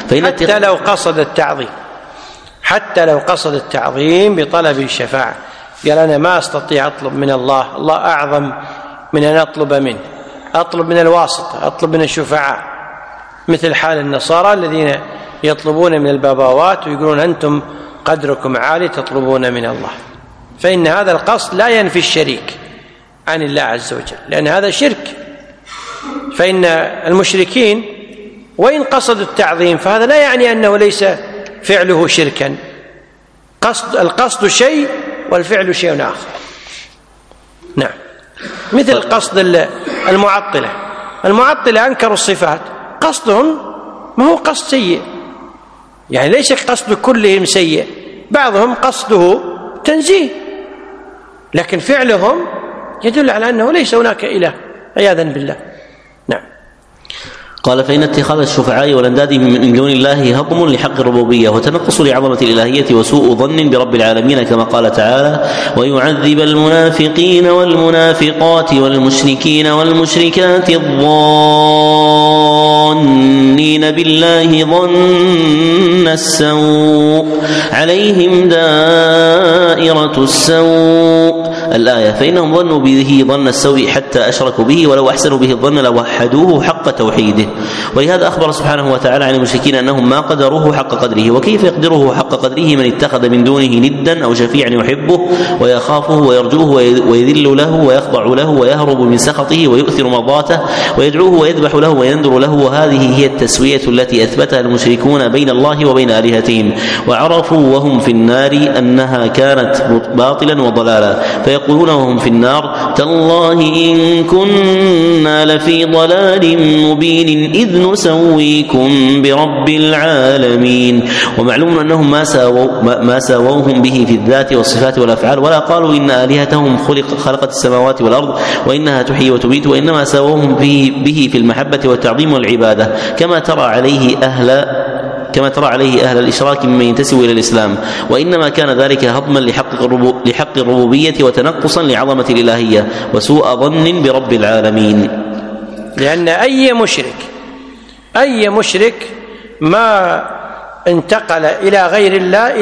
حتى لو قصد التعظيم بطلب الشفاعة، قال أنا ما أستطيع أطلب من الله، الله أعظم من أن أطلب منه، أطلب من الواسطة، أطلب من الشفعاء، مثل حال النصارى الذين يطلبون من الباباوات ويقولون أنتم قدركم عالي تطلبون من الله. فإن هذا القصد لا ينفي الشريك عن الله عز وجل، لأن هذا شرك. فإن المشركين وإن قصدوا التعظيم فهذا لا يعني أنه ليس فعله شركا، القصد شيء والفعل شيء آخر. نعم، مثل قصد المعطلة أنكروا الصفات، قصدهم ما هو قصد سيء، يعني ليس قصد كلهم سيء، بعضهم قصده تنزيه، لكن فعلهم يدل على أنه ليس هناك إله عياذا بالله. نعم. قال: فإن اتخاذ الشفعاء والأنداد من دون الله هضم لحق الربوبية وتنقص لعظمة الإلهية وسوء ظن برب العالمين، كما قال تعالى: ويعذب المنافقين والمنافقات والمشركين والمشركات الظانين بالله ظن السوء عليهم دائرة السوء. الآية: فإنهم ظنوا به ظن السوء حتى أشركوا به، ولو أحسنوا به الظن لوحدوه حق توحيده. ولهذا أخبر سبحانه وتعالى عن المشركين أنهم ما قدروه حق قدره. وكيف يقدره حق قدره من اتخذ من دونه ندا أو شفيعا يحبه ويخافه ويرجوه ويذل له ويخضع له ويهرب من سخطه ويؤثر مرضاته ويدعوه ويذبح له وينذر له. وهذه هي التسوية التي أثبتها المشركون بين الله وبين آلهتهم، وعرفوا وهم في النار أنها كانت باطلا وضلالا، فيقولون وهم في النار: تالله إن كنا لفي ضلال مبين إذ نسويكم برب العالمين. ومعلوم أنهم ما ساووهم به في الذات والصفات والأفعال، ولا قالوا إن آلهتهم خلقت السماوات والأرض وإنها تحيي وتميت، وإنما ساووهم به في المحبة والتعظيم والعبادة، كما ترى عليه أهل الإشراك ممن ينتسب إلى الإسلام. وإنما كان ذلك هضما لحق الربوبية وتنقصا لعظمة الإلهية وسوء ظن برب العالمين. لأن أي مشرك ما انتقل إلى غير الله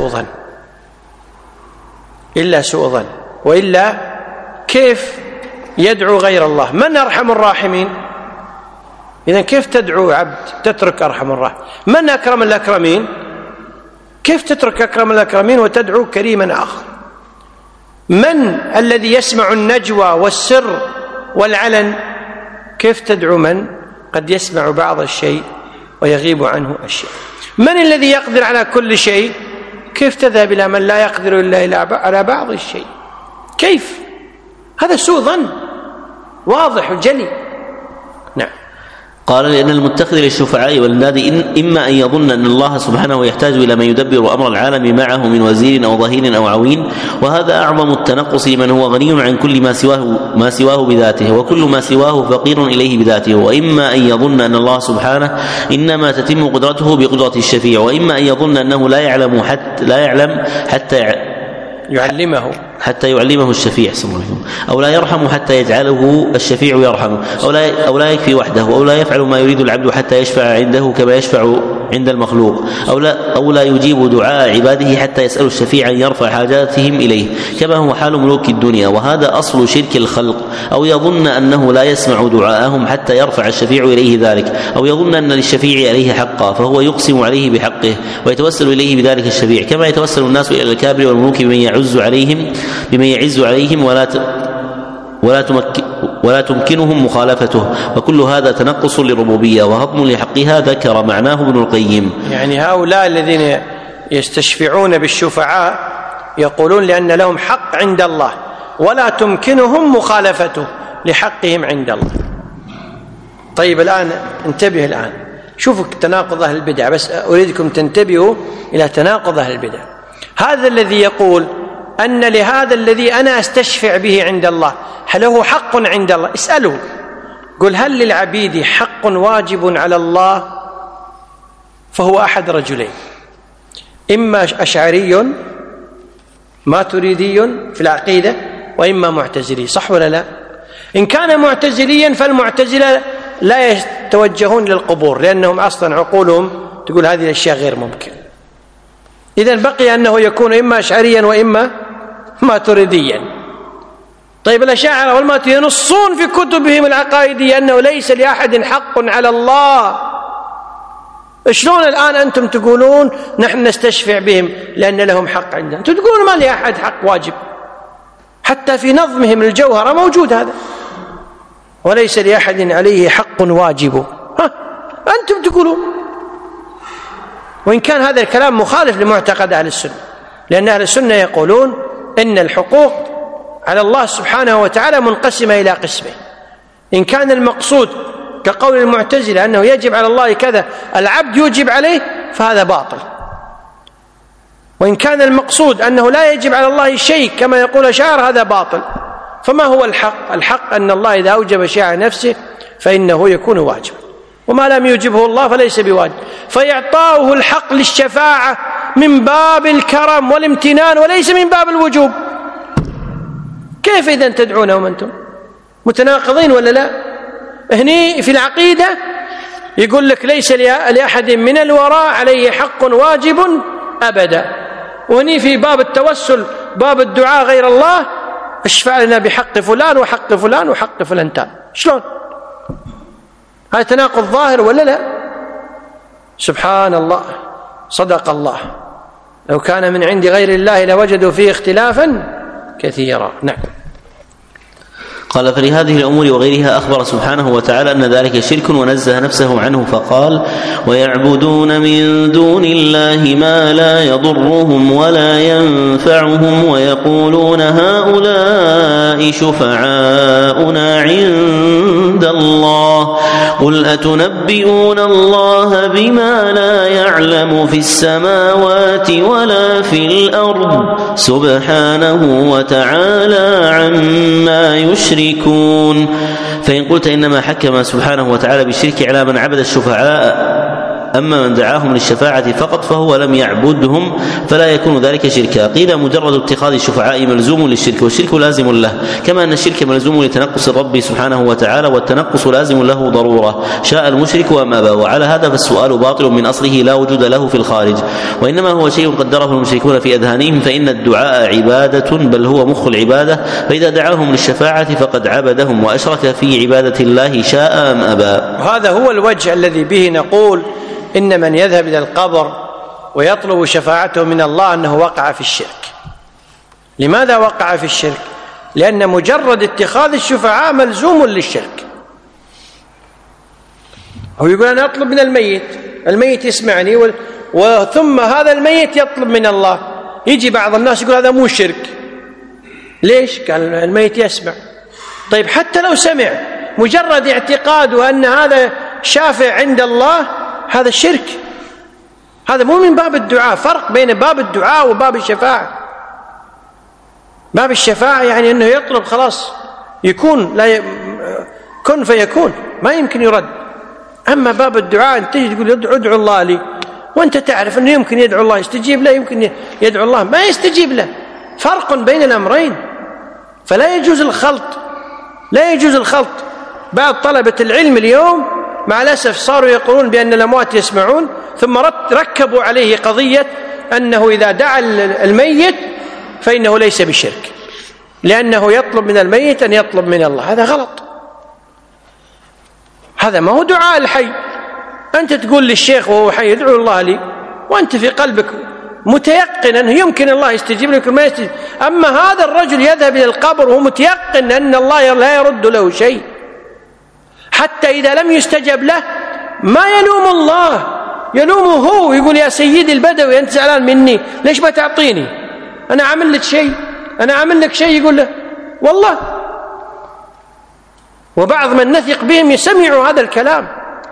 إلا سوء ظن، وإلا كيف يدعو غير الله؟ من أرحم الراحمين؟ إذن كيف تدعو عبد تترك أرحم الراحمين؟ من أكرم الأكرمين؟ كيف تترك أكرم الأكرمين وتدعو كريما آخر؟ من الذي يسمع النجوى والسر والعلن؟ كيف تدعو من قد يسمع بعض الشيء ويغيب عنه الشيء؟ من الذي يقدر على كل شيء؟ كيف تذهب إلى من لا يقدر إلا على بعض الشيء؟ كيف؟ هذا سوء ظن واضح وجلي. نعم. قال: لأن المتخذ للشفعاء والأنداد إما أن يظن أن الله سبحانه يحتاج إلى من يدبر أمر العالم معه من وزير أو ظهير أو عوين، وهذا أعظم التنقص لمن هو غني عن كل ما سواه بذاته، وكل ما سواه فقير إليه بذاته. وإما أن يظن أن الله سبحانه إنما تتم قدرته بقدرة الشفيع، وإما أن يظن أنه لا يعلم حتى يعلمه الشفيع صلى الله عليه وسلم، أو لا يرحم حتى يجعله الشفيع يرحمه، أو لا يكفي وحده، أو لا يفعل ما يريد العبد حتى يشفع عنده كما يشفع عند المخلوق، أو لا يجيب دعاء عباده حتى يسأل الشفيع أن يرفع حاجاتهم إليه كما هو حال ملوك الدنيا، وهذا أصل شرك الخلق. أو يظن أنه لا يسمع دعاءهم حتى يرفع الشفيع إليه ذلك، أو يظن أن للشفيع عليه حقا فهو يقسم عليه بحقه ويتوسل إليه بذلك الشفيع، كما يتوسل الناس إلى الكابر والملوك بمن يعز عليهم ولا تمكنهم مخالفته. وكل هذا تنقص للربوبية وهضم لحقها، ذكر معناه ابن القيم. يعني هؤلاء الذين يستشفعون بالشفعاء يقولون لأن لهم حق عند الله ولا تمكنهم مخالفته لحقهم عند الله. طيب الآن انتبه، الآن شوفوا تناقض أهل البدع، بس أريدكم تنتبهوا إلى تناقض أهل البدع. هذا الذي يقول أن لهذا الذي أنا أستشفع به عند الله هل له حق عند الله، اسأله قل هل للعبيد حق واجب على الله؟ فهو أحد رجلين، إما أشعري ماتريدي في العقيدة وإما معتزلي، صح ولا لا؟ إن كان معتزليا فالمعتزلة لا يتوجهون للقبور لأنهم أصلا عقولهم تقول هذه الأشياء غير ممكن. إذن بقي أنه يكون إما أشعريا وإما ماتريديا. طيب الأشاعرة والماتريدية ينصون في كتبهم العقائدية أنه ليس لأحد حق على الله، شلون الآن أنتم تقولون نحن نستشفع بهم لأن لهم حق عندنا؟ أنتم تقولون ما لأحد حق واجب، حتى في نظمهم الجوهرة موجود هذا، وليس لأحد عليه حق واجب. أنتم تقولون، وإن كان هذا الكلام مخالف لمعتقد أهل السنة، لأن أهل السنة يقولون إن الحقوق على الله سبحانه وتعالى منقسمة إلى قسمين. إن كان المقصود كقول المعتزلة أنه يجب على الله كذا العبد يوجب عليه فهذا باطل، وإن كان المقصود أنه لا يجب على الله شيء كما يقول شاعر هذا باطل. فما هو الحق؟ الحق أن الله إذا أوجب شيء على نفسه فإنه يكون واجبا، وما لم يوجبه الله فليس بواجب، فيعطاه الحق للشفاعة من باب الكرم والامتنان وليس من باب الوجوب. كيف إذن تدعونهم أنتم؟ متناقضين ولا لا؟ هني في العقيدة يقول لك ليس لأحد من الوراء عليه حق واجب أبدا، وهني في باب التوسل باب الدعاء غير الله اشفع لنا بحق فلان وحق فلان وحق فلان. شلون هذا؟ تناقض ظاهر ولا لا؟ سبحان الله، صدق الله، لو كان من عند غير الله لوجدوا فيه اختلافا كثيرا. نعم. قال فلهذه الأمور وغيرها أخبر سبحانه وتعالى أن ذلك شرك ونزه نفسه عنه فقال ويعبدون من دون الله ما لا يضرهم ولا ينفعهم ويقولون هؤلاء شفعاؤنا عند الله قل أتنبئون الله بما لا يعلم في السماوات ولا في الأرض سبحانه وتعالى عما يشركون. فإن قلت إنما حكم سبحانه وتعالى بالشرك على من عبد الشفعاء أما من دعاهم للشفاعة فقط فهو لم يعبدهم فلا يكون ذلك شركا. قيل مجرد اتخاذ الشفعاء ملزوم للشرك والشرك لازم له، كما أن الشرك ملزوم لتنقص الرب سبحانه وتعالى والتنقص لازم له ضرورة شاء المشرك وما أبى. وعلى هذا فالسؤال باطل من أصله لا وجود له في الخارج، وإنما هو شيء قدره المشركون في أذهانهم، فإن الدعاء عبادة بل هو مخ العبادة، فإذا دعاهم للشفاعة فقد عبدهم وأشرك في عبادة الله شاء أم أبى. وهذا هو الوجه الذي به نقول إن من يذهب إلى القبر ويطلب شفاعته من الله أنه وقع في الشرك. لماذا وقع في الشرك؟ لأن مجرد اتخاذ الشفعاء ملزوم للشرك. هو يقول أنا أطلب من الميت يسمعني وثم هذا الميت يطلب من الله. يجي بعض الناس يقول هذا مو شرك. ليش؟ قال الميت يسمع. طيب حتى لو سمع مجرد اعتقاده أن هذا شافع عند الله هذا الشرك، هذا مو من باب الدعاء. فرق بين باب الدعاء وباب الشفاعة. باب الشفاعة يعني أنه يطلب خلاص يكون، لا كن فيكون، ما يمكن يرد. أما باب الدعاء أنت تجي تقول ادعو الله لي وأنت تعرف أنه يمكن يدعو الله يستجيب له، يمكن يدعو الله ما يستجيب له. فرق بين الأمرين، فلا يجوز الخلط، لا يجوز الخلط. بعض طلبة العلم اليوم مع الأسف صاروا يقولون بأن الأموات يسمعون، ثم ركبوا عليه قضية أنه إذا دعا الميت فإنه ليس بشرك، لأنه يطلب من الميت أن يطلب من الله. هذا غلط، هذا ما هو دعاء الحي. أنت تقول للشيخ وهو حي ادعو الله لي وأنت في قلبك متيقن أنه يمكن الله يستجيب لك ما يستجيب. أما هذا الرجل يذهب إلى القبر وهو متيقن أن الله لا يرد له شيء، حتى إذا لم يستجب له ما يلوم الله، يلومه هو، يقول يا سيدي البدوي أنت زعلان مني ليش ما تعطيني؟ أنا عمل لك شيء، أنا عمل لك شيء، يقول له والله. وبعض من نثق بهم يسمعوا هذا الكلام.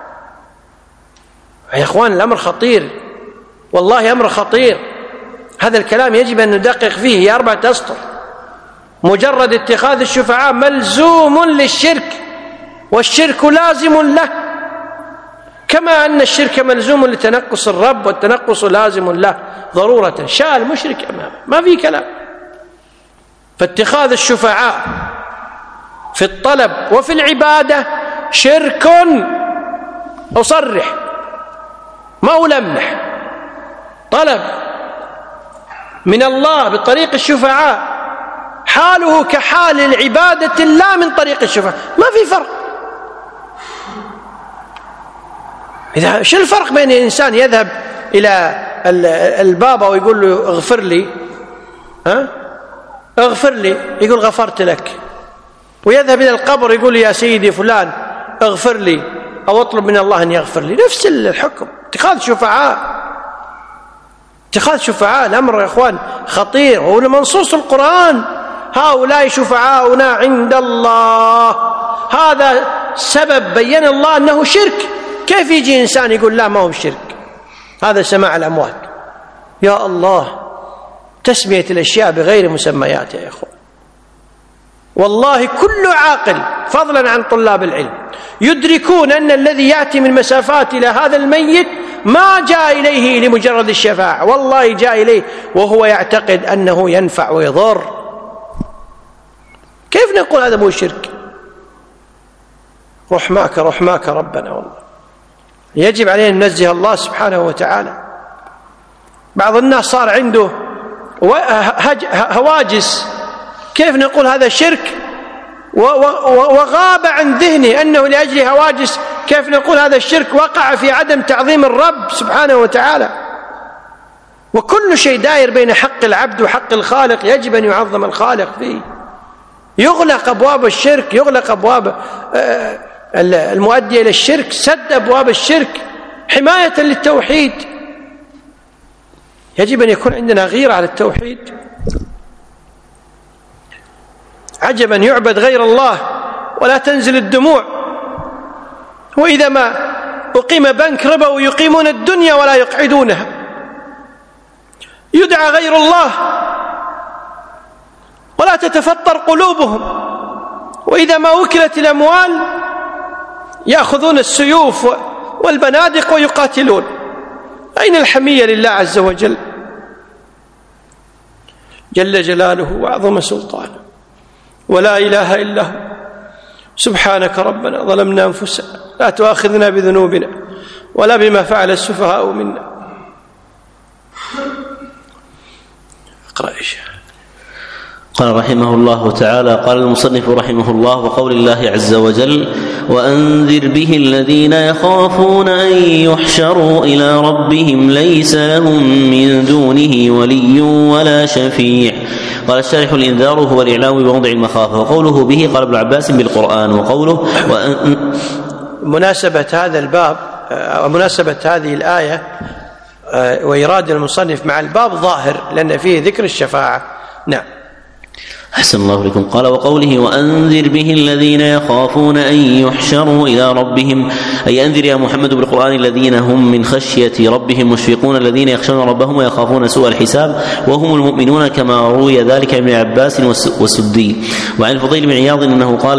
يا إخوان الأمر خطير، والله أمر خطير. هذا الكلام يجب أن ندقق فيه. هي 4 أسطر. مجرد اتخاذ الشفعاء ملزوم للشرك، والشرك لازم له، كما أن الشرك ملزوم لتنقص الرب، والتنقص لازم له ضرورة، شاء المشرك أمامه، ما في كلام. فاتخاذ الشفعاء في الطلب وفي العبادة شرك، أصرح، ما ألمح. طلب من الله بطريق الشفعاء حاله كحال العبادة لا من طريق الشفعاء، ما في فرق. إذا شو الفرق بين الإنسان يذهب إلى البابا ويقول له اغفر لي، اغفر لي، يقول غفرت لك، ويذهب إلى القبر يقول يا سيدي فلان اغفر لي أو اطلب من الله أن يغفر لي؟ نفس الحكم. اتخاذ شفعاء الأمر يا إخوان خطير، ومنصوص القرآن هؤلاء شفعاؤنا عند الله. هذا سبب بين الله أنه شرك. كيف يجي إنسان يقول لا ما هو شرك؟ هذا سماع الأموات. يا الله، تسمية الأشياء بغير مسمياتها يا إخوان. والله كل عاقل فضلا عن طلاب العلم يدركون أن الذي يأتي من مسافات إلى هذا الميت ما جاء إليه لمجرد الشفاعة، والله جاء إليه وهو يعتقد أنه ينفع ويضر. كيف نقول هذا مو شرك؟ رحماك ربنا. والله يجب علينا أن ننزه الله سبحانه وتعالى. بعض الناس صار عنده هواجس، كيف نقول هذا شرك وغاب عن ذهنه أنه لأجل هواجس، كيف نقول هذا الشرك؟ وقع في عدم تعظيم الرب سبحانه وتعالى. وكل شيء داير بين حق العبد وحق الخالق، يجب أن يعظم الخالق فيه. يغلق أبواب الشرك، يغلق أبواب المؤدية إلى الشرك، سد أبواب الشرك حماية للتوحيد. يجب أن يكون عندنا غيرة على التوحيد. عجبا يعبد غير الله ولا تنزل الدموع، وإذا ما أقيم بنك ربوي يقيمون الدنيا ولا يقعدونها. يدعى غير الله ولا تتفطر قلوبهم، وإذا ما وكلت الأموال يأخذون السيوف والبنادق ويقاتلون. أين الحمية لله عز وجل جل جلاله وعظم سلطانه؟ ولا إله إلا هو. سبحانك ربنا ظلمنا أنفسنا لا تؤاخذنا بذنوبنا ولا بما فعل السفهاء منا. اقرأ. قال رحمه الله تعالى: قال المصنف رحمه الله: وقول الله عز وجل: وأنذر به الذين يخافون أن يحشروا إلى ربهم ليس لهم من دونه ولي ولا شفيع. قال الشارح: الإنذار هو الإعلام بموضع المخافة. وقوله به قال ابن عباس بالقرآن. وقوله مناسبة هذا الباب ومناسبة هذه الآية وإيراد المصنف مع الباب ظاهر، لأن فيه ذكر الشفاعة. نعم. أحسن الله لكم. قال: وقوله: وأنذر به الذين يخافون أن يحشروا إلى ربهم، أي أنذر يا محمد بالقرآن الذين هم من خشية ربهم مشفقون، الذين يخشون ربهم ويخافون سوء الحساب وهم المؤمنون، كما روي ذلك عن ابن عباس والسدي. وعن الفضيل بن عياض أنه قال: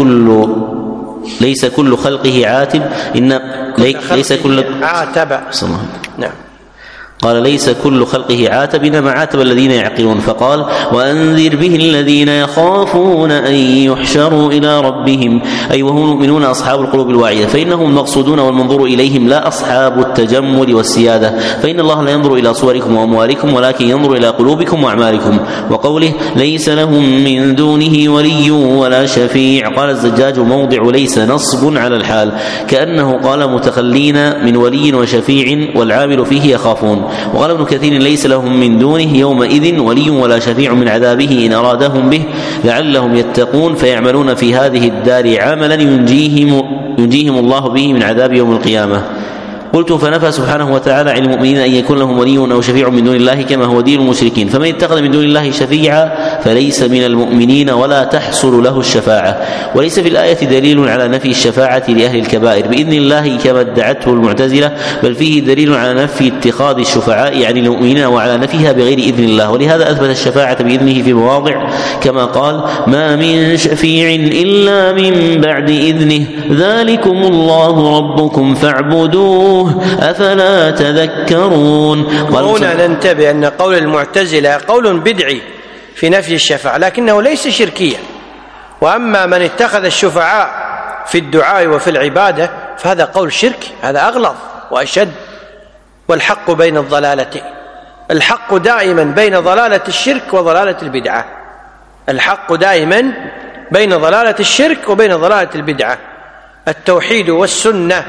ليس كل خلقه عاتب، ليس كل عاتب. نعم. قال: ليس كل خلقه عاتب، إنما عاتب الذين يعقلون. فقال: وأنذر به الذين يخافون أن يحشروا إلى ربهم، أي وهم المؤمنون أصحاب القلوب الواعية، فإنهم المقصودون والمنظور إليهم، لا أصحاب التجمل والسيادة، فإن الله لا ينظر إلى صوركم وأموالكم ولكن ينظر إلى قلوبكم وأعمالكم. وقوله: ليس لهم من دونه ولي ولا شفيع. قال الزجاج: موضع ليس نصب على الحال، كأنه قال متخلين من ولي وشفيع والعامل فيه يخافون. وقال ابن كثير: ليس لهم من دونه يومئذ ولي ولا شفيع من عذابه إن أرادهم به، لعلهم يتقون فيعملون في هذه الدار عملا ينجيهم الله به من عذاب يوم القيامة. قلت: فنفى سبحانه وتعالى عن المؤمنين أن يكون لهم ولي أو شفيع من دون الله كما هو دين المشركين، فمن اتخذ من دون الله شفيعا فليس من المؤمنين ولا تحصل له الشفاعة. وليس في الآية دليل على نفي الشفاعة لأهل الكبائر بإذن الله كما ادعته المعتزلة، بل فيه دليل على نفي اتخاذ الشفعاء عن المؤمنين وعلى نفيها بغير إذن الله، ولهذا أثبت الشفاعة بإذنه في مواضع كما قال: ما من شفيع إلا من بعد إذنه ذلكم الله ربكم فاعبدوه أفلا تذكرون. هنا ننتبه أن قول المعتزلة قول بدعي في نفي الشفاعة، لكنه ليس شركيا. وأما من اتخذ الشفعاء في الدعاء وفي العبادة فهذا قول شركي، هذا أغلظ وأشد. والحق بين الضلالتين، الحق دائما بين ضلالة الشرك وضلالة البدعة، الحق دائما بين ضلالة الشرك وبين ضلالة البدعة، التوحيد والسنة،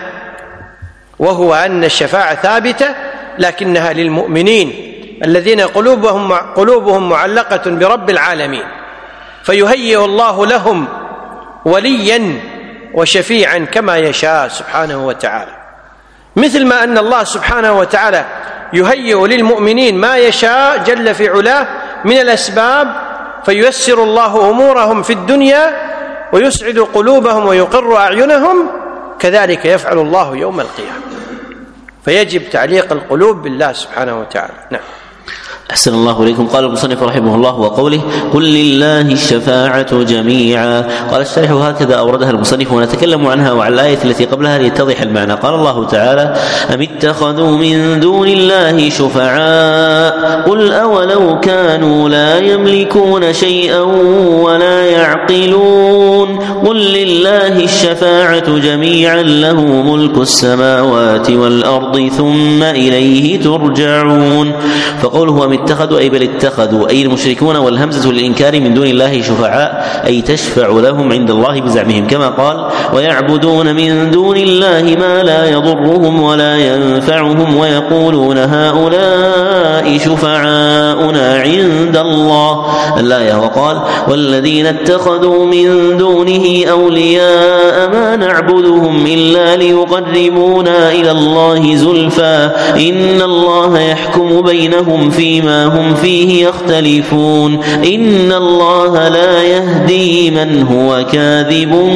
وهو أن الشفاعة ثابتة لكنها للمؤمنين الذين قلوبهم معلقة برب العالمين، فيهيئ الله لهم وليا وشفيعا كما يشاء سبحانه وتعالى، مثل ما أن الله سبحانه وتعالى يهيئ للمؤمنين ما يشاء جل في علاه من الأسباب، فييسر الله أمورهم في الدنيا ويسعد قلوبهم ويقر أعينهم، كذلك يفعل الله يوم القيامة. فيجب تعليق القلوب بالله سبحانه وتعالى. نعم. أحسن الله إليكم. قال المصنف رحمه الله: وقوله: قل لله الشفاعة جميعا. قال الشارح: هكذا أوردها المصنف، ونتكلم عنها وعلى الآية التي قبلها ليتضح المعنى. قال الله تعالى: أم اتخذوا من دون الله شفعاء قل أولو كانوا لا يملكون شيئا ولا يعقلون قل لله الشفاعة جميعا له ملك السماوات والأرض ثم إليه ترجعون. فقوله أم اتخذوا أي بل اتخذوا أي المشركون، والهمزة للإنكار من دون الله شفعاء أي تشفع لهم عند الله بزعمهم، كما قال: ويعبدون من دون الله ما لا يضرهم ولا ينفعهم ويقولون هؤلاء شفعاؤنا عند الله الآية. وقال: والذين اتخذوا من دونه أولياء ما نعبدهم إلا ليقربونا إلى الله زلفى إن الله يحكم بينهم فيما هم فيه يختلفون إن الله لا يهدي من هو كاذب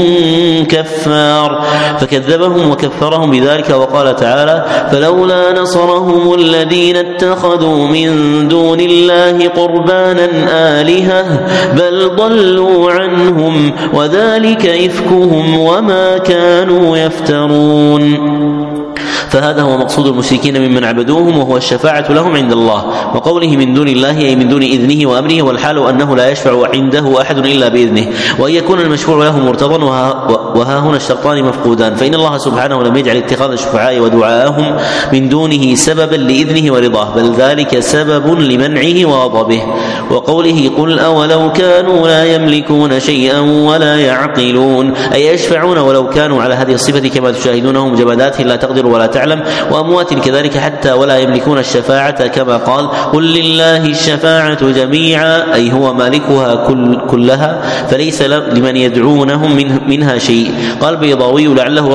كفار. فكذبهم وكفرهم بذلك، وقال تعالى: فلولا نصرهم الذين اتخذوا من دون الله قربانا آلهة بل ضلوا عنهم وذلك إفكهم وما كانوا يفترون. فهذا هو مقصود المشركين ممن عبدوهم، وهو الشفاعة لهم عند الله. وقوله من دون الله أي من دون إذنه وأمره، والحال أنه لا يشفع عنده أحد إلا بإذنه، وأن يكون المشفوع له مرتضى، وها هنا الشرطان مفقودان، فإن الله سبحانه لم يجعل اتخاذ الشفعاء ودعاءهم من دونه سببا لإذنه ورضاه، بل ذلك سبب لمنعه وغضبه. وقوله قل أولو كانوا لا يملكون شيئا ولا يعقلون أي يشفعون ولو كانوا على هذه الصفة كما تشاهدونهم جمادات لا تقدر ولا تعلم، وأموات كذلك حتى ولا يملكون الشفاعة، كما قال: قل لله الشفاعة جميعا أي هو مالكها كلها، فليس لمن يدعونهم منها شيء. قال البيضاوي: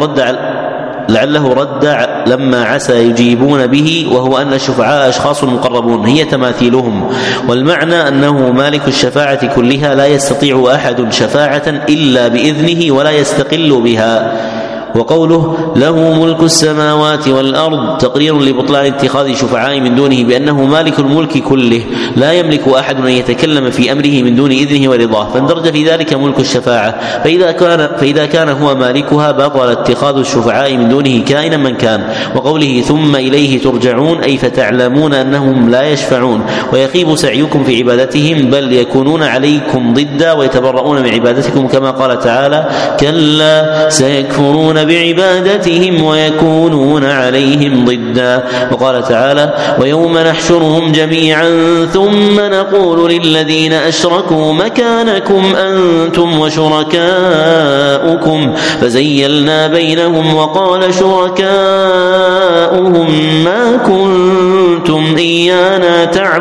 لعله رد لما عسى يجيبون به، وهو أن الشفعاء أشخاص مقربون هي تماثيلهم، والمعنى أنه مالك الشفاعة كلها لا يستطيع أحد شفاعة إلا بإذنه ولا يستقل بها. وقوله له ملك السماوات والأرض تقرير لبطلان اتخاذ شفعاء من دونه بأنه مالك الملك كله، لا يملك أحد أن يتكلم في أمره من دون إذنه ورضاه، فاندرج في ذلك ملك الشفاعة. فإذا كان هو مالكها بطل اتخاذ الشفعاء من دونه كائنا من كان. وقوله ثم إليه ترجعون أي فتعلمون أنهم لا يشفعون ويخيب سعيكم في عبادتهم، بل يكونون عليكم ضدا ويتبرؤون من عبادتكم، كما قال تعالى: كلا سيكفرون بعبادتهم ويكونون عليهم ضدا. وقال تعالى: ويوم نحشرهم جميعا ثم نقول للذين أشركوا مكانكم أنتم وشركاؤكم فزيلنا بينهم وقال شركاؤهم ما كنتم إيانا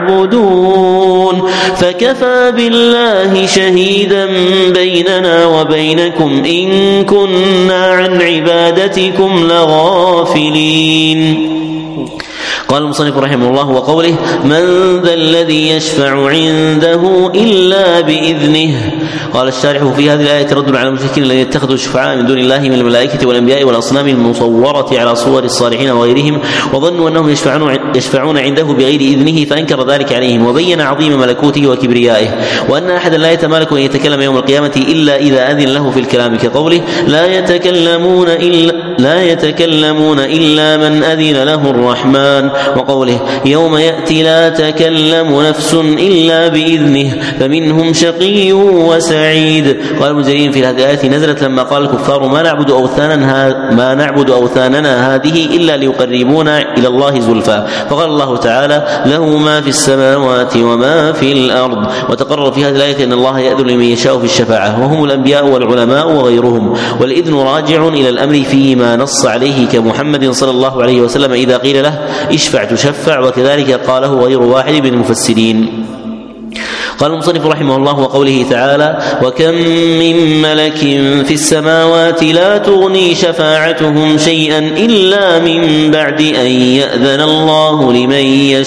تعبدون فكفى بالله شهيدا بيننا وبينكم إن كنا عن عبادتكم لغافلين. قال المصنف رحمه الله: وقوله: من ذا الذي يشفع عنده إلا بإذنه. قال الشارح: في هذه الآية رد على المشركين الذين اتخذوا الشفعاء من دون الله من الملائكة والأنبياء والأصنام المصورة على صور الصالحين وغيرهم، وظنوا أنهم يشفعون عنده بغير إذنه، فأنكر ذلك عليهم، وبين عظيم ملكوته وكبريائه، وأن أحدا لا يتمالك أن يتكلم يوم القيامة إلا إذا أذن له في الكلام، كقوله: لا يتكلمون إلا من أذن له الرحمن، وقوله: يوم يأتي لا تكلم نفس إلا بإذنه فمنهم شقي وسعيد. قال ابن جرير: في هذه الآية نزلت لما قال الكفار: ما نعبد أوثاننا هذه إلا ليقربونا إلى الله زلفى. فقال الله تعالى: له ما في السماوات وما في الأرض. وتقرر في هذه الآية أن الله يأذن لمن يشاء في الشفاعة، وهم الأنبياء والعلماء وغيرهم، والإذن راجع إلى الأمر فيما نص عليه، كمحمد صلى الله عليه وسلم إذا قيل له: اشفع تشفع، وكذلك قاله غير واحد من المفسرين. قال المصنف رحمه الله: وقوله تعالى: وكم من ملك في السماوات لا تغني شفاعتهم شيئا إلا من بعد أن يأذن الله لمن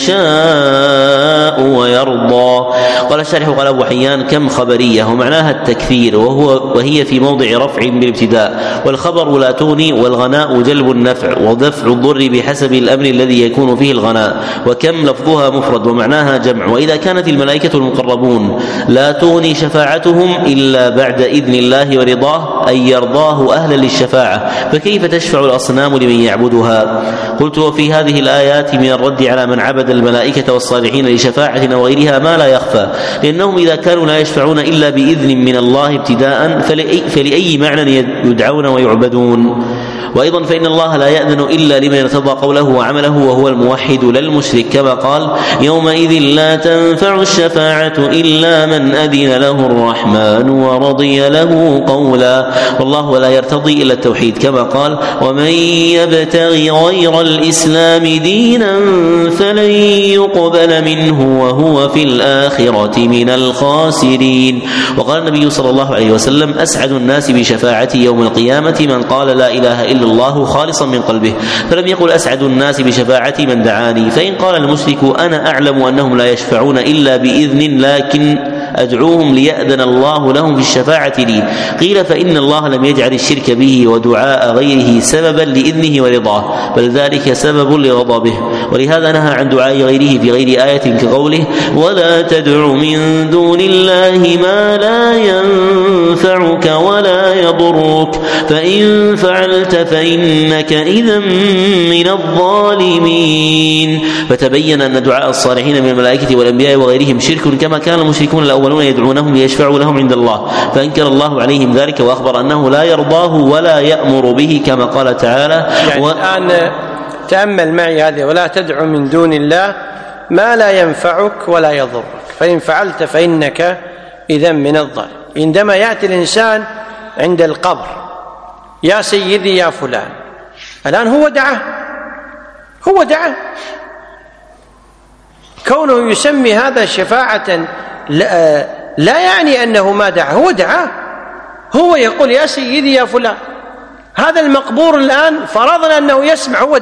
يشاء ويرضى. قال الشارح: قال أبو حيان: كم خبرية، ومعناها التكثير، وهي في موضع رفع بالابتداء، والخبر لا تغني، والغناء جلب النفع ودفع الضر بحسب الأمر الذي يكون فيه الغناء. وكم لفظها مفرد ومعناها جمع. وإذا كانت الملائكة المقربون لا تغني شفاعتهم إلا بعد إذن الله ورضاه، أي يرضاه أهلا للشفاعة، فكيف تشفع الأصنام لمن يعبدها؟ قلت: وفي هذه الآيات من الرد على من عبد الملائكة والصالحين لشفاعة وغيرها ما لا يخفى، لأنهم إذا كانوا لا يشفعون إلا بإذن من الله ابتداء فلأي معنى يدعون ويعبدون؟ وأيضا فإن الله لا يأذن إلا لمن ارتضى قوله وعمله وهو الموحد لا المشرك، كما قال: يومئذ لا تنفع الشفاعة إلا من أذن له الرحمن ورضي له قولا. والله لا يرتضي إلا التوحيد، كما قال: ومن يبتغي غير الإسلام دينا فلن يقبل منه وهو في الآخرة من الخاسرين. وقال النبي صلى الله عليه وسلم: أسعد الناس بشفاعتي يوم القيامة من قال لا إله إلا الله خالصا من قلبه، فلم يقل أسعد الناس بشفاعتي من دعاني. فإن قال المشرك: أنا أعلم أنهم لا يشفعون إلا بإذن، لكن أدعوهم ليأذن الله لهم في الشفاعة لي، قيل: فإن الله لم يجعل الشرك به ودعاء غيره سببا لإذنه ورضاه، بل ذلك سبب لغضبه، ولهذا نهى عن دعاء غيره في غير آية، كقوله: ولا تدع من دون الله ما لا ينفعك ولا يضرك، فإن فعلت فإنك إذا من الظالمين. فتبين أن دعاء الصالحين من الملائكة والأنبياء وغيرهم شرك، كما كان المشركون الأولون يدعونهم ليشفعوا لهم عند الله، فأنكر الله عليهم ذلك، وأخبر أنه لا يرضاه ولا يأمر به، كما قال تعالى: يعني الآن تأمل معي هذه: ولا تدع من دون الله ما لا ينفعك ولا يضرك، فإن فعلت فإنك إذا من الظالمين. عندما يأتي الإنسان عند القبر: يا سيدي يا فلان، الآن هو دعاه، كونه يسمي هذا شفاعة لا يعني أنه ما دعاه، هو دعاه، هو يقول: يا سيدي يا فلان. هذا المقبور الآن فرضنا أنه يسمع، هو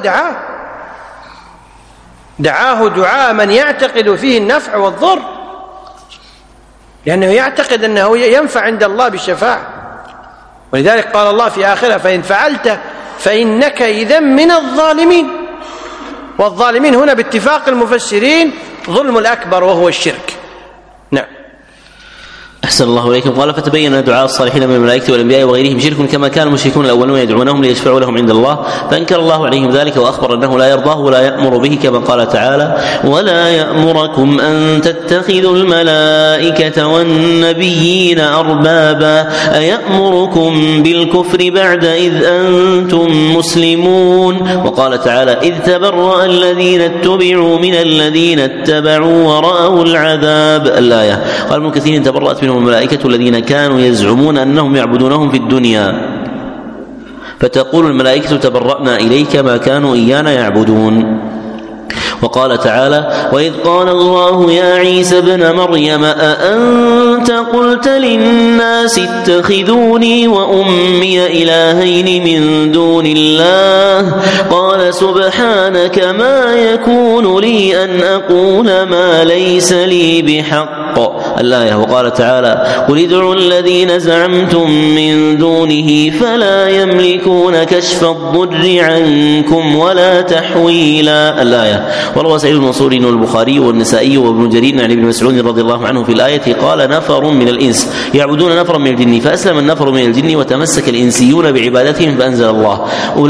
دعاه دعاء من يعتقد فيه النفع والضر، لأنه يعتقد أنه ينفع عند الله بالشفاعة. ولذلك قال الله في آخرها: فإن فعلت فإنك إذا من الظالمين. والظالمين هنا باتفاق المفسرين ظلم الأكبر وهو الشرك. نعم. أحسن الله إليكم. قال: فتبين دعاء الصالحين من الملائكة والأنبياء وغيرهم شرك، كما كان المشركون الأولون يدعونهم ليشفعوا لهم عند الله، فأنكر الله عليهم ذلك، وأخبر أنه لا يرضاه ولا يأمر به، كما قال تعالى: ولا يأمركم أن تتخذوا الملائكة والنبيين أربابا أيأمركم بالكفر بعد إذ أنتم مسلمون. وقال تعالى: إذ تبرأ الذين اتبعوا من الذين اتبعوا ورأوا العذاب. الآية. قال ابن كثير: تبرأت منهم الملائكة الذين كانوا يزعمون أنهم يعبدونهم في الدنيا، فتقول الملائكة: تبرأنا إليك ما كانوا إيانا يعبدون. وقال تعالى: وإذ قال الله يا عيسى ابن مريم أأنت كنت قلت للناس اتخذوني وأمي إلهين من دون الله قال سبحانك ما يكون لي أن أقول ما ليس لي بحق. الآية. وقال تعالى قل ادعوا الذين زعمتم من دونه فلا يملكون كشف الضر عنكم ولا تحويلا. الآية. وروى سعيد بن منصور والبخاري والنسائي وابن جرير عن ابن مسعود رضي الله عنه في الآية قال نفر من الإنس يعبدون نفرا من الجن فأسلم النفر من الجن وتمسك الإنسيون بعبادتهم فأنزل الله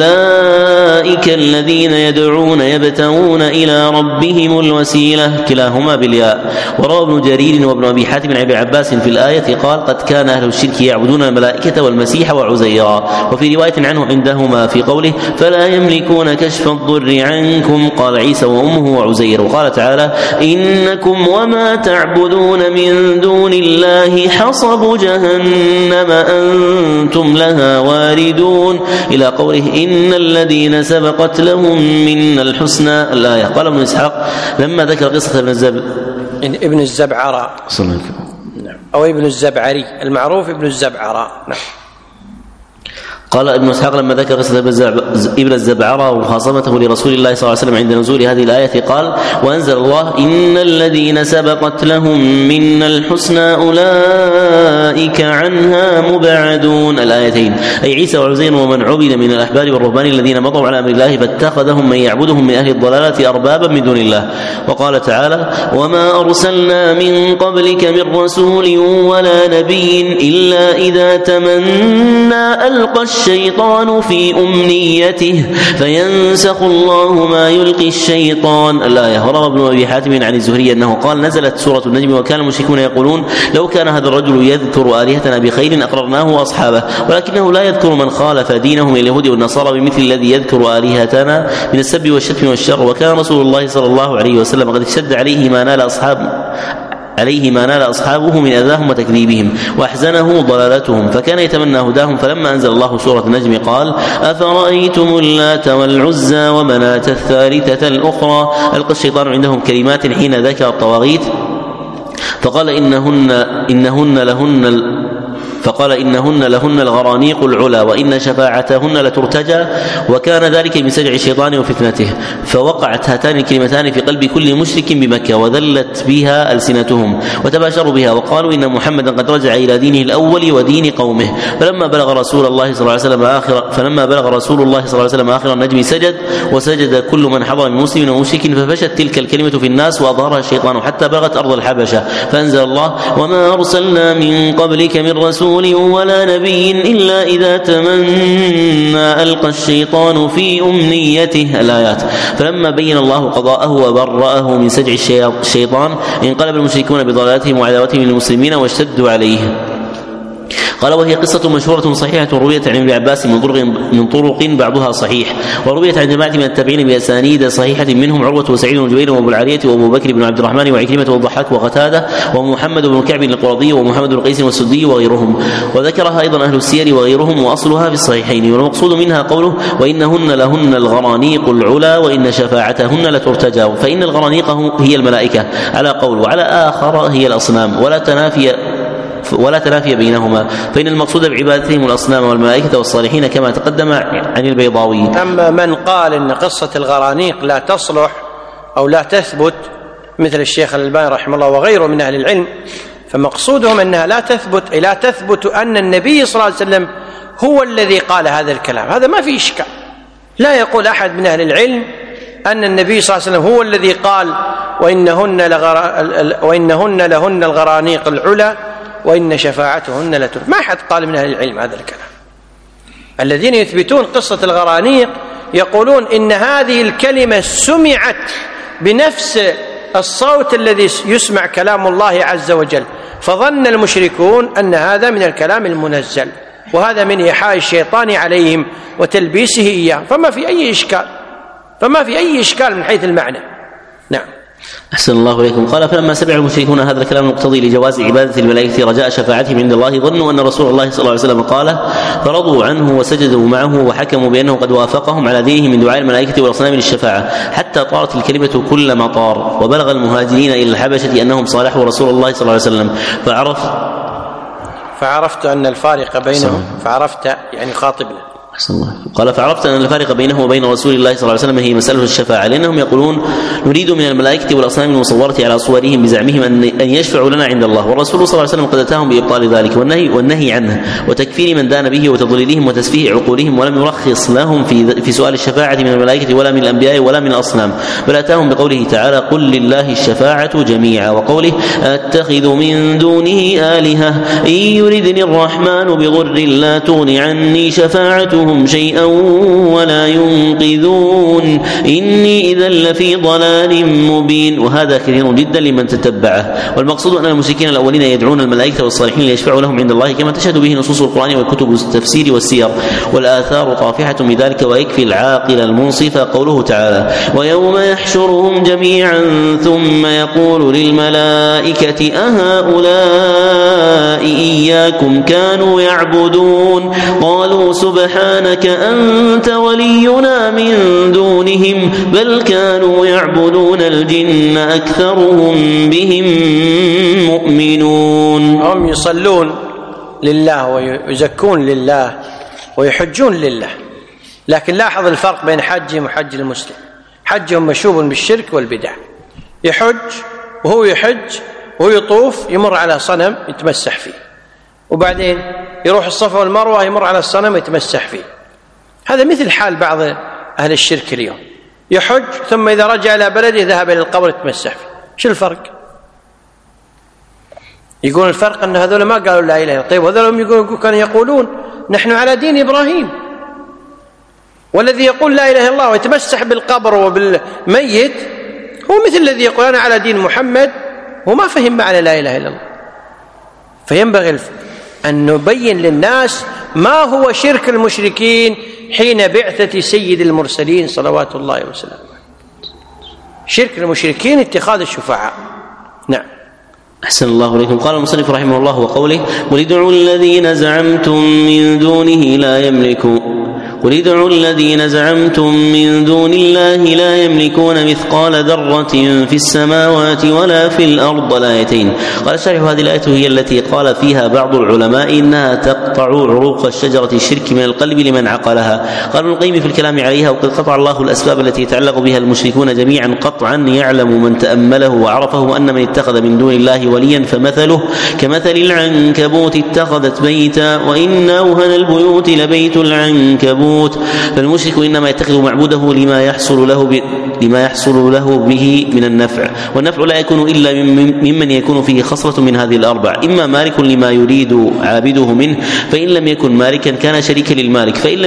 أولئك الذين يدعون يبتغون إلى ربهم الوسيلة كلاهما بالياء. وروى ابن جرير وابن أبي حاتم عن ابن عباس في الآية قال قد كان أهل الشرك يعبدون الملائكة والمسيح وعزيرا. وفي رواية عنه عندهما في قوله فلا يملكون كشف الضر عنكم قال عيسى وأمه وعزير. وقال تعالى إنكم وما تعبدون من دون الله حصب جهنم أنتم لها واردون إلى قوله إن الذين سبقت لهم من الحسنى. الآية. قال ابن إسحاق لما ذكر قصة ابن الزبعراء أو ابن الزبعري المعروف ابن الزبعراء. نعم. قال ابن إسحاق لما ذكر قصة ابن الزبعراء ومخاصمته لرسول الله صلى الله عليه وسلم عند نزول هذه الآية قال وأنزل الله إن الذين سبقت لهم من الحسنى أولئك عنها مبعدون. الآيتين. أي عيسى وعزير ومن عبد من الأحبار والرهبان الذين مضوا على أمر الله فاتخذهم من يعبدهم من أهل الضلالة أربابا من دون الله. وقال تعالى وما أرسلنا من قبلك من رسول ولا نبي إلا إذا تمنى ألقى الشيطان في أمنيته فينسخ الله ما يلقي الشيطان. الآية. وروى ابن أبي حاتم عن الزهري أنه قال نزلت سورة النجم وكان المشركون يقولون لو كان هذا الرجل يذكر آلهتنا بخير أقررناه وأصحابه ولكنه لا يذكر من خالف دينهم من اليهود والنصارى بمثل الذي يذكر آلهتنا من السب والشتم والشر. وكان رسول الله صلى الله عليه وسلم قد اشتد عليه ما نال أصحابه من أذاهم وتكذيبهم وأحزنه ضلالتهم فكان يتمنى هداهم. فلما أنزل الله سورة النجم قال أفرأيتم اللات والعزى ومناة الثالثة الأخرى. ألقى الشيطان عندهم كلمات حين ذكر الطواغيت فقال إنهن لهن الغرانيق العلا وإن شفاعتهن لترتجى وكان ذلك من سجع الشيطان وفتنته. فوقعت هاتان الكلمتان في قلب كل مشرك بمكة وذلت بها ألسنتهم وتباشروا بها وقالوا إن محمدا قد رجع إلى دينه الأول ودين قومه. فلما بلغ رسول الله صلى الله عليه وسلم آخر النجم سجد وسجد كل من حضر من مسلم ومشرك ففشت تلك الكلمة في الناس وأظهرها الشيطان حتى بلغت أرض الحبشة فأنزل الله وما أرسلنا من قبلك من رسول ولا نبي إلا إذا تمنى ألقى الشيطان في أمنيته. الآيات. فلما بين الله قضاءه وبرأه من سجع الشيطان انقلب المشركون بضلالتهم وعداوتهم للمسلمين واشتدوا عليه. قال وهي قصة مشهورة صحيحة رويت عن ابن عباس من طرق بعضها صحيح ورويت عن جماعة من التابعين بأسانيد صحيحة منهم عروة وسعيد وجبير وابو العالية وابو بكر بن عبد الرحمن وعكرمة والضحاك وقتادة ومحمد بن كعب القرظي ومحمد بن قيس والسدي وغيرهم. وذكرها أيضا أهل السير وغيرهم وأصلها في الصحيحين. والمقصود منها قوله وإنهن لهن الغرانيق العلا وإن شفاعتهن لترتجى. فإن الغرانيق هي الملائكة على قول وعلى آخر هي الأصنام ولا تنافي بينهما فإن المقصود بعبادتهم الأصنام والملائكة والصالحين كما تقدم عن البيضاوي. أما من قال إن قصة الغرانيق لا تصلح أو لا تثبت مثل الشيخ الألباني رحمه الله وغيره من أهل العلم فمقصودهم أنها لا تثبت أن النبي صلى الله عليه وسلم هو الذي قال هذا الكلام. هذا ما في إشكال. لا يقول أحد من أهل العلم أن النبي صلى الله عليه وسلم هو الذي قال وإنهن لهن الغرانيق العلا وإن شفاعتهن لترتجى. ما حد قال من أهل العلم هذا الكلام. الذين يثبتون قصة الغرانيق يقولون إن هذه الكلمة سمعت بنفس الصوت الذي يسمع كلام الله عز وجل فظن المشركون أن هذا من الكلام المنزل وهذا من إيحاء الشيطان عليهم وتلبيسه إياه فما في أي إشكال من حيث المعنى. نعم. أحسن الله إليكم. قال: فلما سمع المشركون هذا الكلام المقتضي لجواز عبادة الملائكة رجاء شفاعتهم عند الله ظنوا أن رسول الله صلى الله عليه وسلم قال، فرضوا عنه وسجدوا معه وحكموا بأنه قد وافقهم على دينه من دعاء الملائكة والأصنام للشفاعة، حتى طارت الكلمة كل ما طار، وبلغ المهاجرين إلى الحبشة أنهم صالحوا رسول الله صلى الله عليه وسلم. فعرفت أن الفارق بينهم، فعرفت يعني خاطبنا. قال: فعرفت أن الفارق بينه وبين رسول الله صلى الله عليه وسلم هي مسألة الشفاعة، لأنهم يقولون: نريد من الملائكة والأصنام المصورة على صورهم بزعمهم أن يشفعوا لنا عند الله، والرسول صلى الله عليه وسلم قد أتاهم بإبطال ذلك والنهي عنه وتكفير من دان به وتضليلهم وتسفيه عقولهم، ولم يرخص لهم في سؤال الشفاعة من الملائكة ولا من الأنبياء ولا من الأصنام، بل أتاهم بقوله تعالى: قل لله الشفاعة جميعا، وقوله: أتخذ من دونه آلهة إن يردني الرحمن بضر لا تغن عني شفاعتهم شيئا ولا ينقذون إني إذا لفي ضلال مبين. وهذا كثير جدا لمن تتبعه. والمقصود أن المشركين الأولين يدعون الملائكة والصالحين ليشفعوا لهم عند الله، كما تشهد به نصوص القرآن وكتب التفسير والسير، والآثار طافحة بذلك. ويكفي العاقل المنصف قوله تعالى: ويوم يحشرهم جميعا ثم يقول للملائكة أهؤلاء إياكم كانوا يعبدون قالوا سبحانك أنت ولينا من دونهم بل كانوا يعبدون الجن أكثرهم بهم مؤمنون. هم يصلون لله ويزكون لله ويحجون لله، لكن لاحظ الفرق بين حجهم وحج المسلم. حجهم مشوب بالشرك والبدع، يحج وهو يحج وهو يطوف يمر على صنم يتمسح فيه، وبعدين يروح الصفا والمروة يمر على الصنم يتمسح فيه. هذا مثل حال بعض أهل الشرك اليوم، يحج ثم إذا رجع إلى بلده ذهب إلى القبر يتمسح فيه. شو الفرق؟ يقول الفرق أن هذول ما قالوا لا إله إلا الله. طيب هذول كانوا يقولون نحن على دين إبراهيم، والذي يقول لا إله إلا الله ويتمسح بالقبر وبالميت هو مثل الذي يقول أنا على دين محمد وما فهم معنى لا إله إلا الله. فينبغي أن نبين للناس ما هو شرك المشركين حين بعثة سيد المرسلين صلوات الله وسلامه. شرك المشركين اتخاذ الشفعاء. نعم. أحسن الله إليكم. قال المصنف رحمه الله وقوله: قل ادعوا الذين زعمتم من دونه لا يملكون قل ادعوا الذين زعمتم من دون الله لا يملكون مثقال ذرة في السماوات ولا في الأرض. الآيتين. قال الشارح: هذه الآية هي التي قال فيها بعض العلماء إنها تقطع عروق الشجرة الشرك من القلب لمن عقلها. قال ابن القيم في الكلام عليها: وقد قطع الله الأسباب التي يتعلق بها المشركون جميعا قطعا يعلم من تأمله وعرفه أن من اتخذ من دون الله وليا فمثله كمثل العنكبوت اتخذت بيتا وإن أوهن البيوت لبيت العنكبوت. فالمشرك إنما يتخذ معبوده لما يحصل له به من النفع، والنفع لا يكون إلا ممن يكون فيه خصلة من هذه الأربع: إما مالك لما يريد عابده منه، فإن لم يكن مالكا كان شريكا للمالك، فإن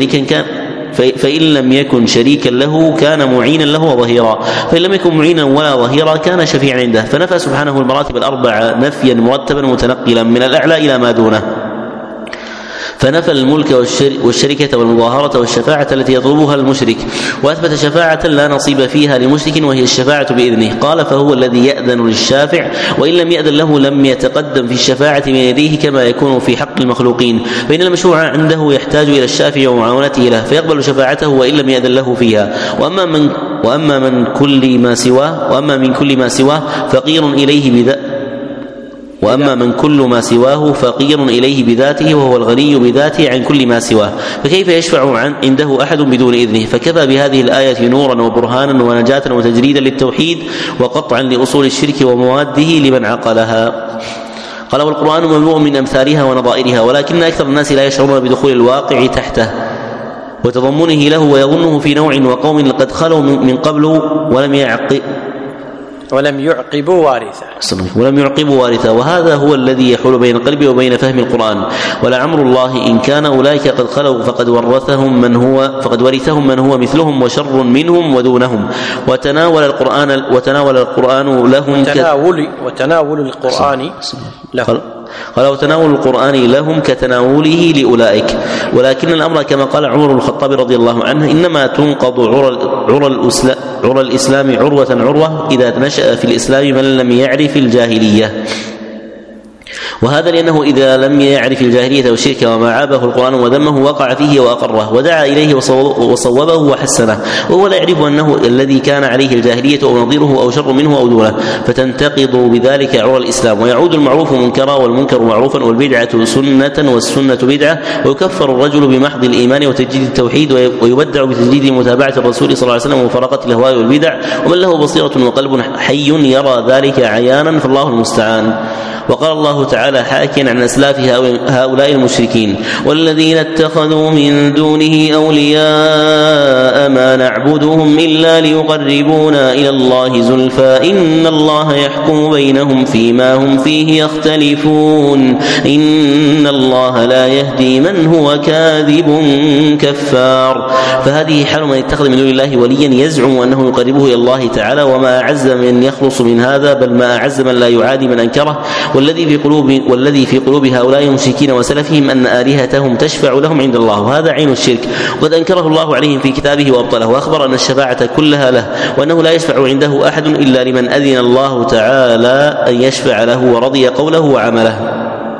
لم يكن شريكا له كان معينا له وظهيرا، فإن لم يكن معينا ولا ظهيرا كان شفيعا عنده. فنفى سبحانه المراتب الأربع نفيا مرتبا متنقلا من الأعلى إلى ما دونه، فنفى الملك والشركة والمظاهرة والشفاعة التي يطلبها المشرك، وأثبت شفاعة لا نصيب فيها لمشرك وهي الشفاعة بإذنه. قال: فهو الذي يأذن للشافع، وإن لم يأذن له لم يتقدم في الشفاعة من يديه كما يكون في حق المخلوقين، فإن المشروع عنده يحتاج إلى الشافع ومعاونته له فيقبل شفاعته وإن لم يأذن له فيها. وأما من كل ما سواه فقير إليه بذاته وهو الغني بذاته عن كل ما سواه، فكيف يشفع عنده أحد بدون إذنه؟ فكفى بهذه الآية نورا وبرهانا ونجاة وتجريدا للتوحيد وقطعا لأصول الشرك ومواده لمن عقلها. قال: والقرآن مملوء من أمثالها ونظائرها، ولكن أكثر الناس لا يشعرون بدخول الواقع تحته وتضمنه له، ويظنه في نوع وقوم قد خلوا من قبل ولم يعقبوا وارثا، وهذا هو الذي يحول بين القلب وبين فهم القرآن. ولعمر الله إن كان أولئك قد خلوا فقد ورثهم من هو مثلهم وشر منهم ودونهم، وتناول القرآن لهم قال: وتناول القرآن لهم كتناوله لأولئك. ولكن الأمر كما قال عمر بن الخطاب رضي الله عنه: إنما تنقض عرى عرى الإسلام عروة إذا نشأ في الإسلام من لم يعرف الجاهلية. وهذا لأنه إذا لم يعرف الجاهلية والشرك وما عابه القرآن وذمه وقع فيه وأقره ودعا إليه وصوبه وحسنه، وهو لا يعرف أنه الذي كان عليه الجاهلية أو نظيره أو شر منه أو دونه، فتنتقض بذلك عرى الإسلام، ويعود المعروف منكرا والمنكر معروفا والبدعة سنة والسنة بدعة، ويكفر الرجل بمحض الإيمان وتجديد التوحيد، ويبدع بتجديد متابعة الرسول صلى الله عليه وسلم ومفارقة الأهواء والبدع، ومن له بصيرة وقلب حي يرى ذلك عيانا فالله المستعان. وقال الله تعالى حاكيا عن أسلاف هؤلاء المشركين: والذين اتخذوا من دونه أولياء ما نعبدهم إلا ليقربونا إلى الله زلفى إن الله يحكم بينهم فيما هم فيه يختلفون إن الله لا يهدي من هو كاذب كفار. فهذه حال من اتخذ من دون الله وليا يزعم أنه يقربه إلى الله تعالى، وما أعز من يخلص من هذا، بل ما أعز من لا يعادي من أنكره. والذي في قلوب هؤلاء المشركين وسلفهم أن آلهتهم تشفع لهم عند الله، وهذا عين الشرك، وقد أنكره الله عليهم في كتابه وأبطله، وأخبر أن الشفاعة كلها له، وأنه لا يشفع عنده أحد إلا لمن أذن الله تعالى أن يشفع له ورضي قوله وعمله،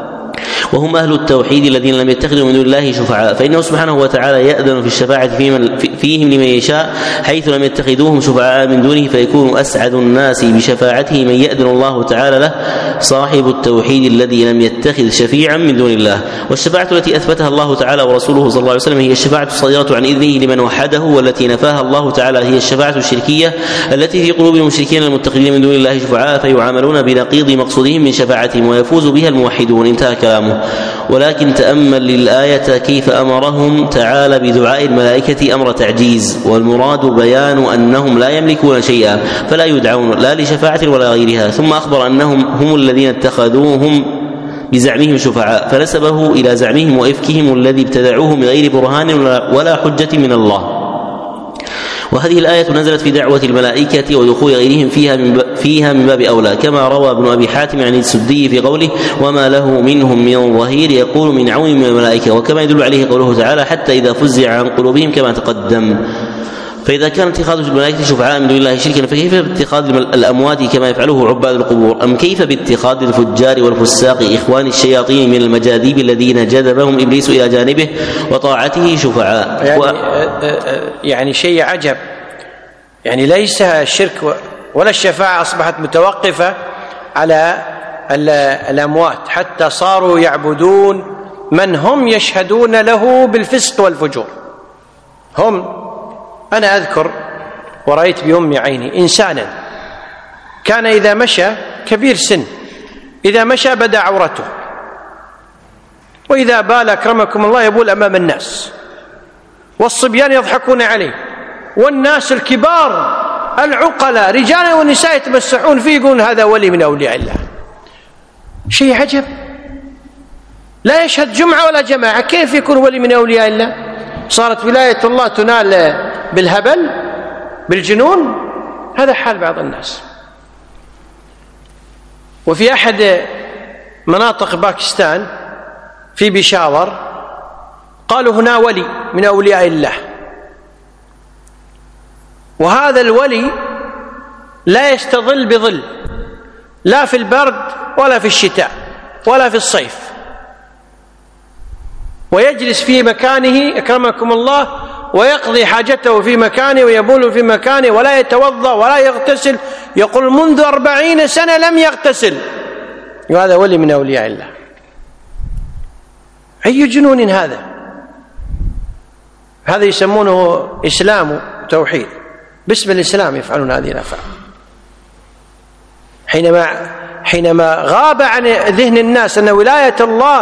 وهم أهل التوحيد الذين لم يتخذوا من دون الله شفعاء، فإنه سبحانه وتعالى يأذن في الشفاعة فيهم لمن يشاء حيث لم يتخذوهم شفعاء من دونه، فيكون أسعد الناس بشفاعته من يأذن الله تعالى له، صاحب التوحيد الذي لم يتخذ شفيعا من دون الله. والشفاعة التي أثبتها الله تعالى ورسوله صلى الله عليه وسلم هي الشفاعة الصادرة عن إذنه لمن وحده، والتي نفاها الله تعالى هي الشفاعة الشركية التي في قلوب المشركين المتخذين من دون الله شفعاء، فيعاملون بنقيض مقصودهم من شفاعتهم ويفوز بها الموحدون. انتهى كلامه. ولكن تأمل للآية كيف أمرهم تعالى بدعاء الملائكة أمر تعجيز، والمراد بيان أنهم لا يملكون شيئا فلا يدعون لا لشفاعة ولا غيرها، ثم أخبر أنهم هم الذين اتخذوهم بزعمهم شفعاء، فنسبه إلى زعمهم وإفكهم الذي ابتدعوه من غير برهان ولا حجة من الله. وهذه الآية نزلت في دعوة الملائكة ودخول غيرهم فيها من باب أولى، كما روى ابن أبي حاتم عن السدي في قوله: وما له منهم من ظهير يقول من عون من الملائكة، وكما يدل عليه قوله تعالى: حتى إذا فزع عن قلوبهم كما تقدم. فإذا كان اتخاذ الملائكة شفعاء من دون الله شركا، فكيف باتخاذ الأموات كما يفعله عباد القبور؟ أم كيف باتخاذ الفجار والفساق إخوان الشياطين من المجاذيب الذين جذبهم إبليس إلى جانبه وطاعته شفعاء؟ يعني شيء عجب، يعني ليس الشرك ولا الشفاعة أصبحت متوقفة على الأموات، حتى صاروا يعبدون من هم يشهدون له بالفسق والفجور. أنا أذكر ورأيت بأم عيني إنسانا كان إذا مشى كبير سن، إذا مشى بدا عورته، وإذا بال أكرمكم الله يبول أمام الناس، والصبيان يضحكون عليه، والناس الكبار العقلاء رجالا ونساء يتمسحون فيه، يقولون هذا ولي من أولياء الله. شيء عجب، لا يشهد جمعة ولا جماعة، كيف يكون ولي من أولياء الله؟ صارت ولاية الله تنال بالهبل بالجنون. هذا حال بعض الناس. وفي أحد مناطق باكستان في بيشاور قالوا هنا ولي من أولياء الله، وهذا الولي لا يستظل بظل لا في البرد ولا في الشتاء ولا في الصيف، ويجلس في مكانه أكرمكم الله ويقضي حاجته في مكانه ويبول في مكانه ولا يتوضأ ولا يغتسل. يقول منذ 40 سنة لم يغتسل، وهذا ولي من أولياء الله. أي جنون هذا! هذا يسمونه إسلام وتوحيد، باسم الإسلام يفعلون هذه الأفعال. حينما غاب عن ذهن الناس أن ولاية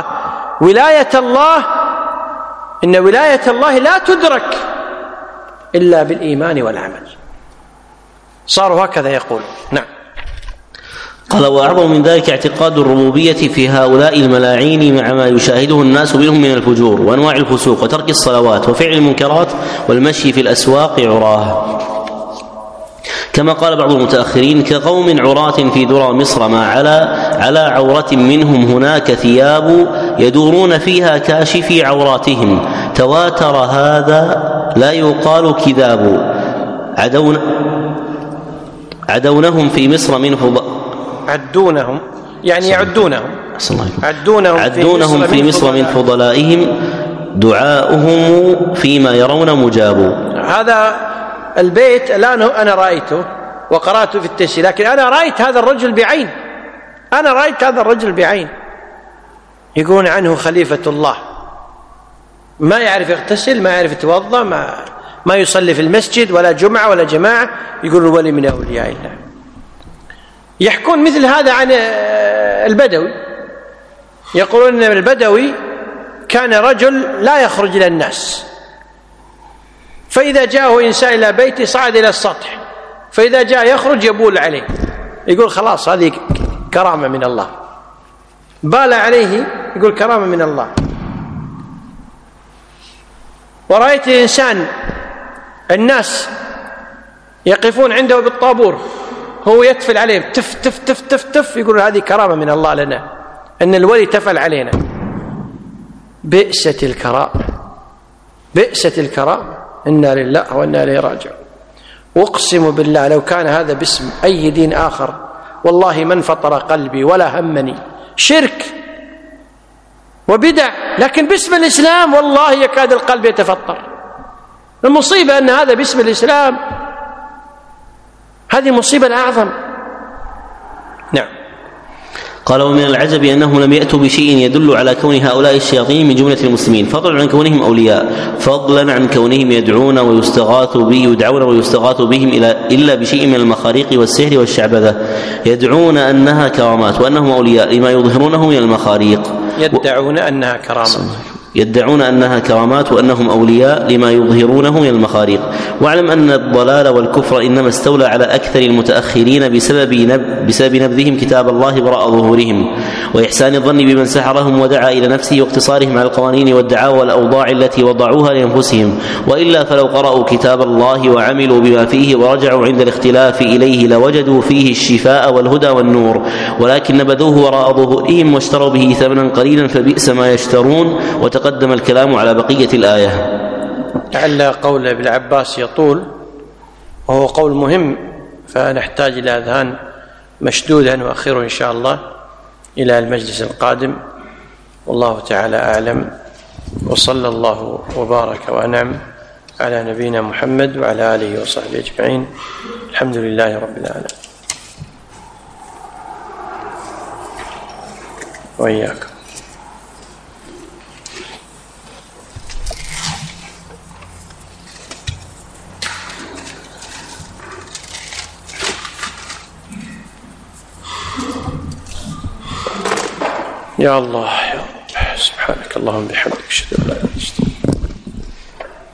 الله لا تدرك إلا بالإيمان والعمل، صاروا هكذا يقول. نعم. قال: وأعظم من ذلك اعتقاد الربوبية في هؤلاء الملاعين مع ما يشاهده الناس منهم من الفجور وأنواع الفسوق وترك الصلوات وفعل المنكرات والمشي في الأسواق عراه، كما قال بعض المتأخرين: كقوم عراة في ذرى مصر ما على عورة منهم هناك ثياب يدورون فيها كاشفي عوراتهم، تواتر هذا لا يقال كذاب، عدونهم في مصر من عدونهم يعني يعدونهم عدونهم في مصر من فضلائهم دعاؤهم فيما يرون مجاب. هذا البيت الآن أنا رأيته وقرأته في التفسير، لكن أنا رأيت هذا الرجل بعين، يقولون عنه خليفة الله، ما يعرف يغتسل، ما يعرف يتوضأ، ما يصلي في المسجد ولا جمعة ولا جماعة، يقولون ولي من أولياء الله. يحكون مثل هذا عن البدوي، يقولون أن البدوي كان رجل لا يخرج إلى الناس، فإذا جاءه إنسان إلى بيته صعد إلى السطح، فإذا جاء يخرج يبول عليه، يقول خلاص هذه كرامة من الله، بال عليه يقول كرامة من الله. ورأيت الإنسان الناس يقفون عنده بالطابور، هو يتفل عليهم تف تف تف تف تف، يقول هذه كرامة من الله لنا أن الولي تفل علينا. بئست الكرامة، إنا لله وإنا إليه راجعون. أقسم بالله لو كان هذا باسم أي دين آخر والله من فطر قلبي ولا همني، شرك وبدع، لكن باسم الإسلام والله يكاد القلب يتفطر. المصيبة أن هذا باسم الإسلام، هذه مصيبة الأعظم. نعم. قال ومن العجب أنهم لم يأتوا بشيء يدل على كون هؤلاء الشياطين من جملة المسلمين، فضلا عن كونهم أولياء، فضلا عن كونهم يدعون ويستغاث بهم إلا بشيء من المخاريق والسحر والشعبذة، يدعون أنها كرامات وأنهم أولياء لما يظهرونه من المخاريق، يدعون أنها كرامات وأنهم أولياء لما يظهرونه من المخاريق. واعلم أن الضلال والكفر إنما استولى على أكثر المتأخرين بسبب نبذهم كتاب الله وراء ظهورهم، وإحسان الظن بمن سحرهم ودعا إلى نفسه، واقتصارهم على القوانين والدعاوى والأوضاع التي وضعوها لأنفسهم. وإلا فلو قرأوا كتاب الله وعملوا بما فيه ورجعوا عند الاختلاف إليه لوجدوا فيه الشفاء والهدى والنور، ولكن نبذوه وراء ظهورهم واشتروا به ثمنا قليلا فبئس ما يشترون. وتقدم الكلام على بقية الآية. لعل قول ابن عباس يطول، وهو قول مهم، فنحتاج إلى أذهان مشدودة، نؤخره إن شاء الله إلى المجلس القادم. والله تعالى أعلم، وصلى الله وبارك وأنعم على نبينا محمد وعلى آله وصحبه أجمعين. الحمد لله رب العالمين. وإياكم. يا الله يا رب، سبحانك اللهم بحمدك، أشهد أن لا إله إلا أنت.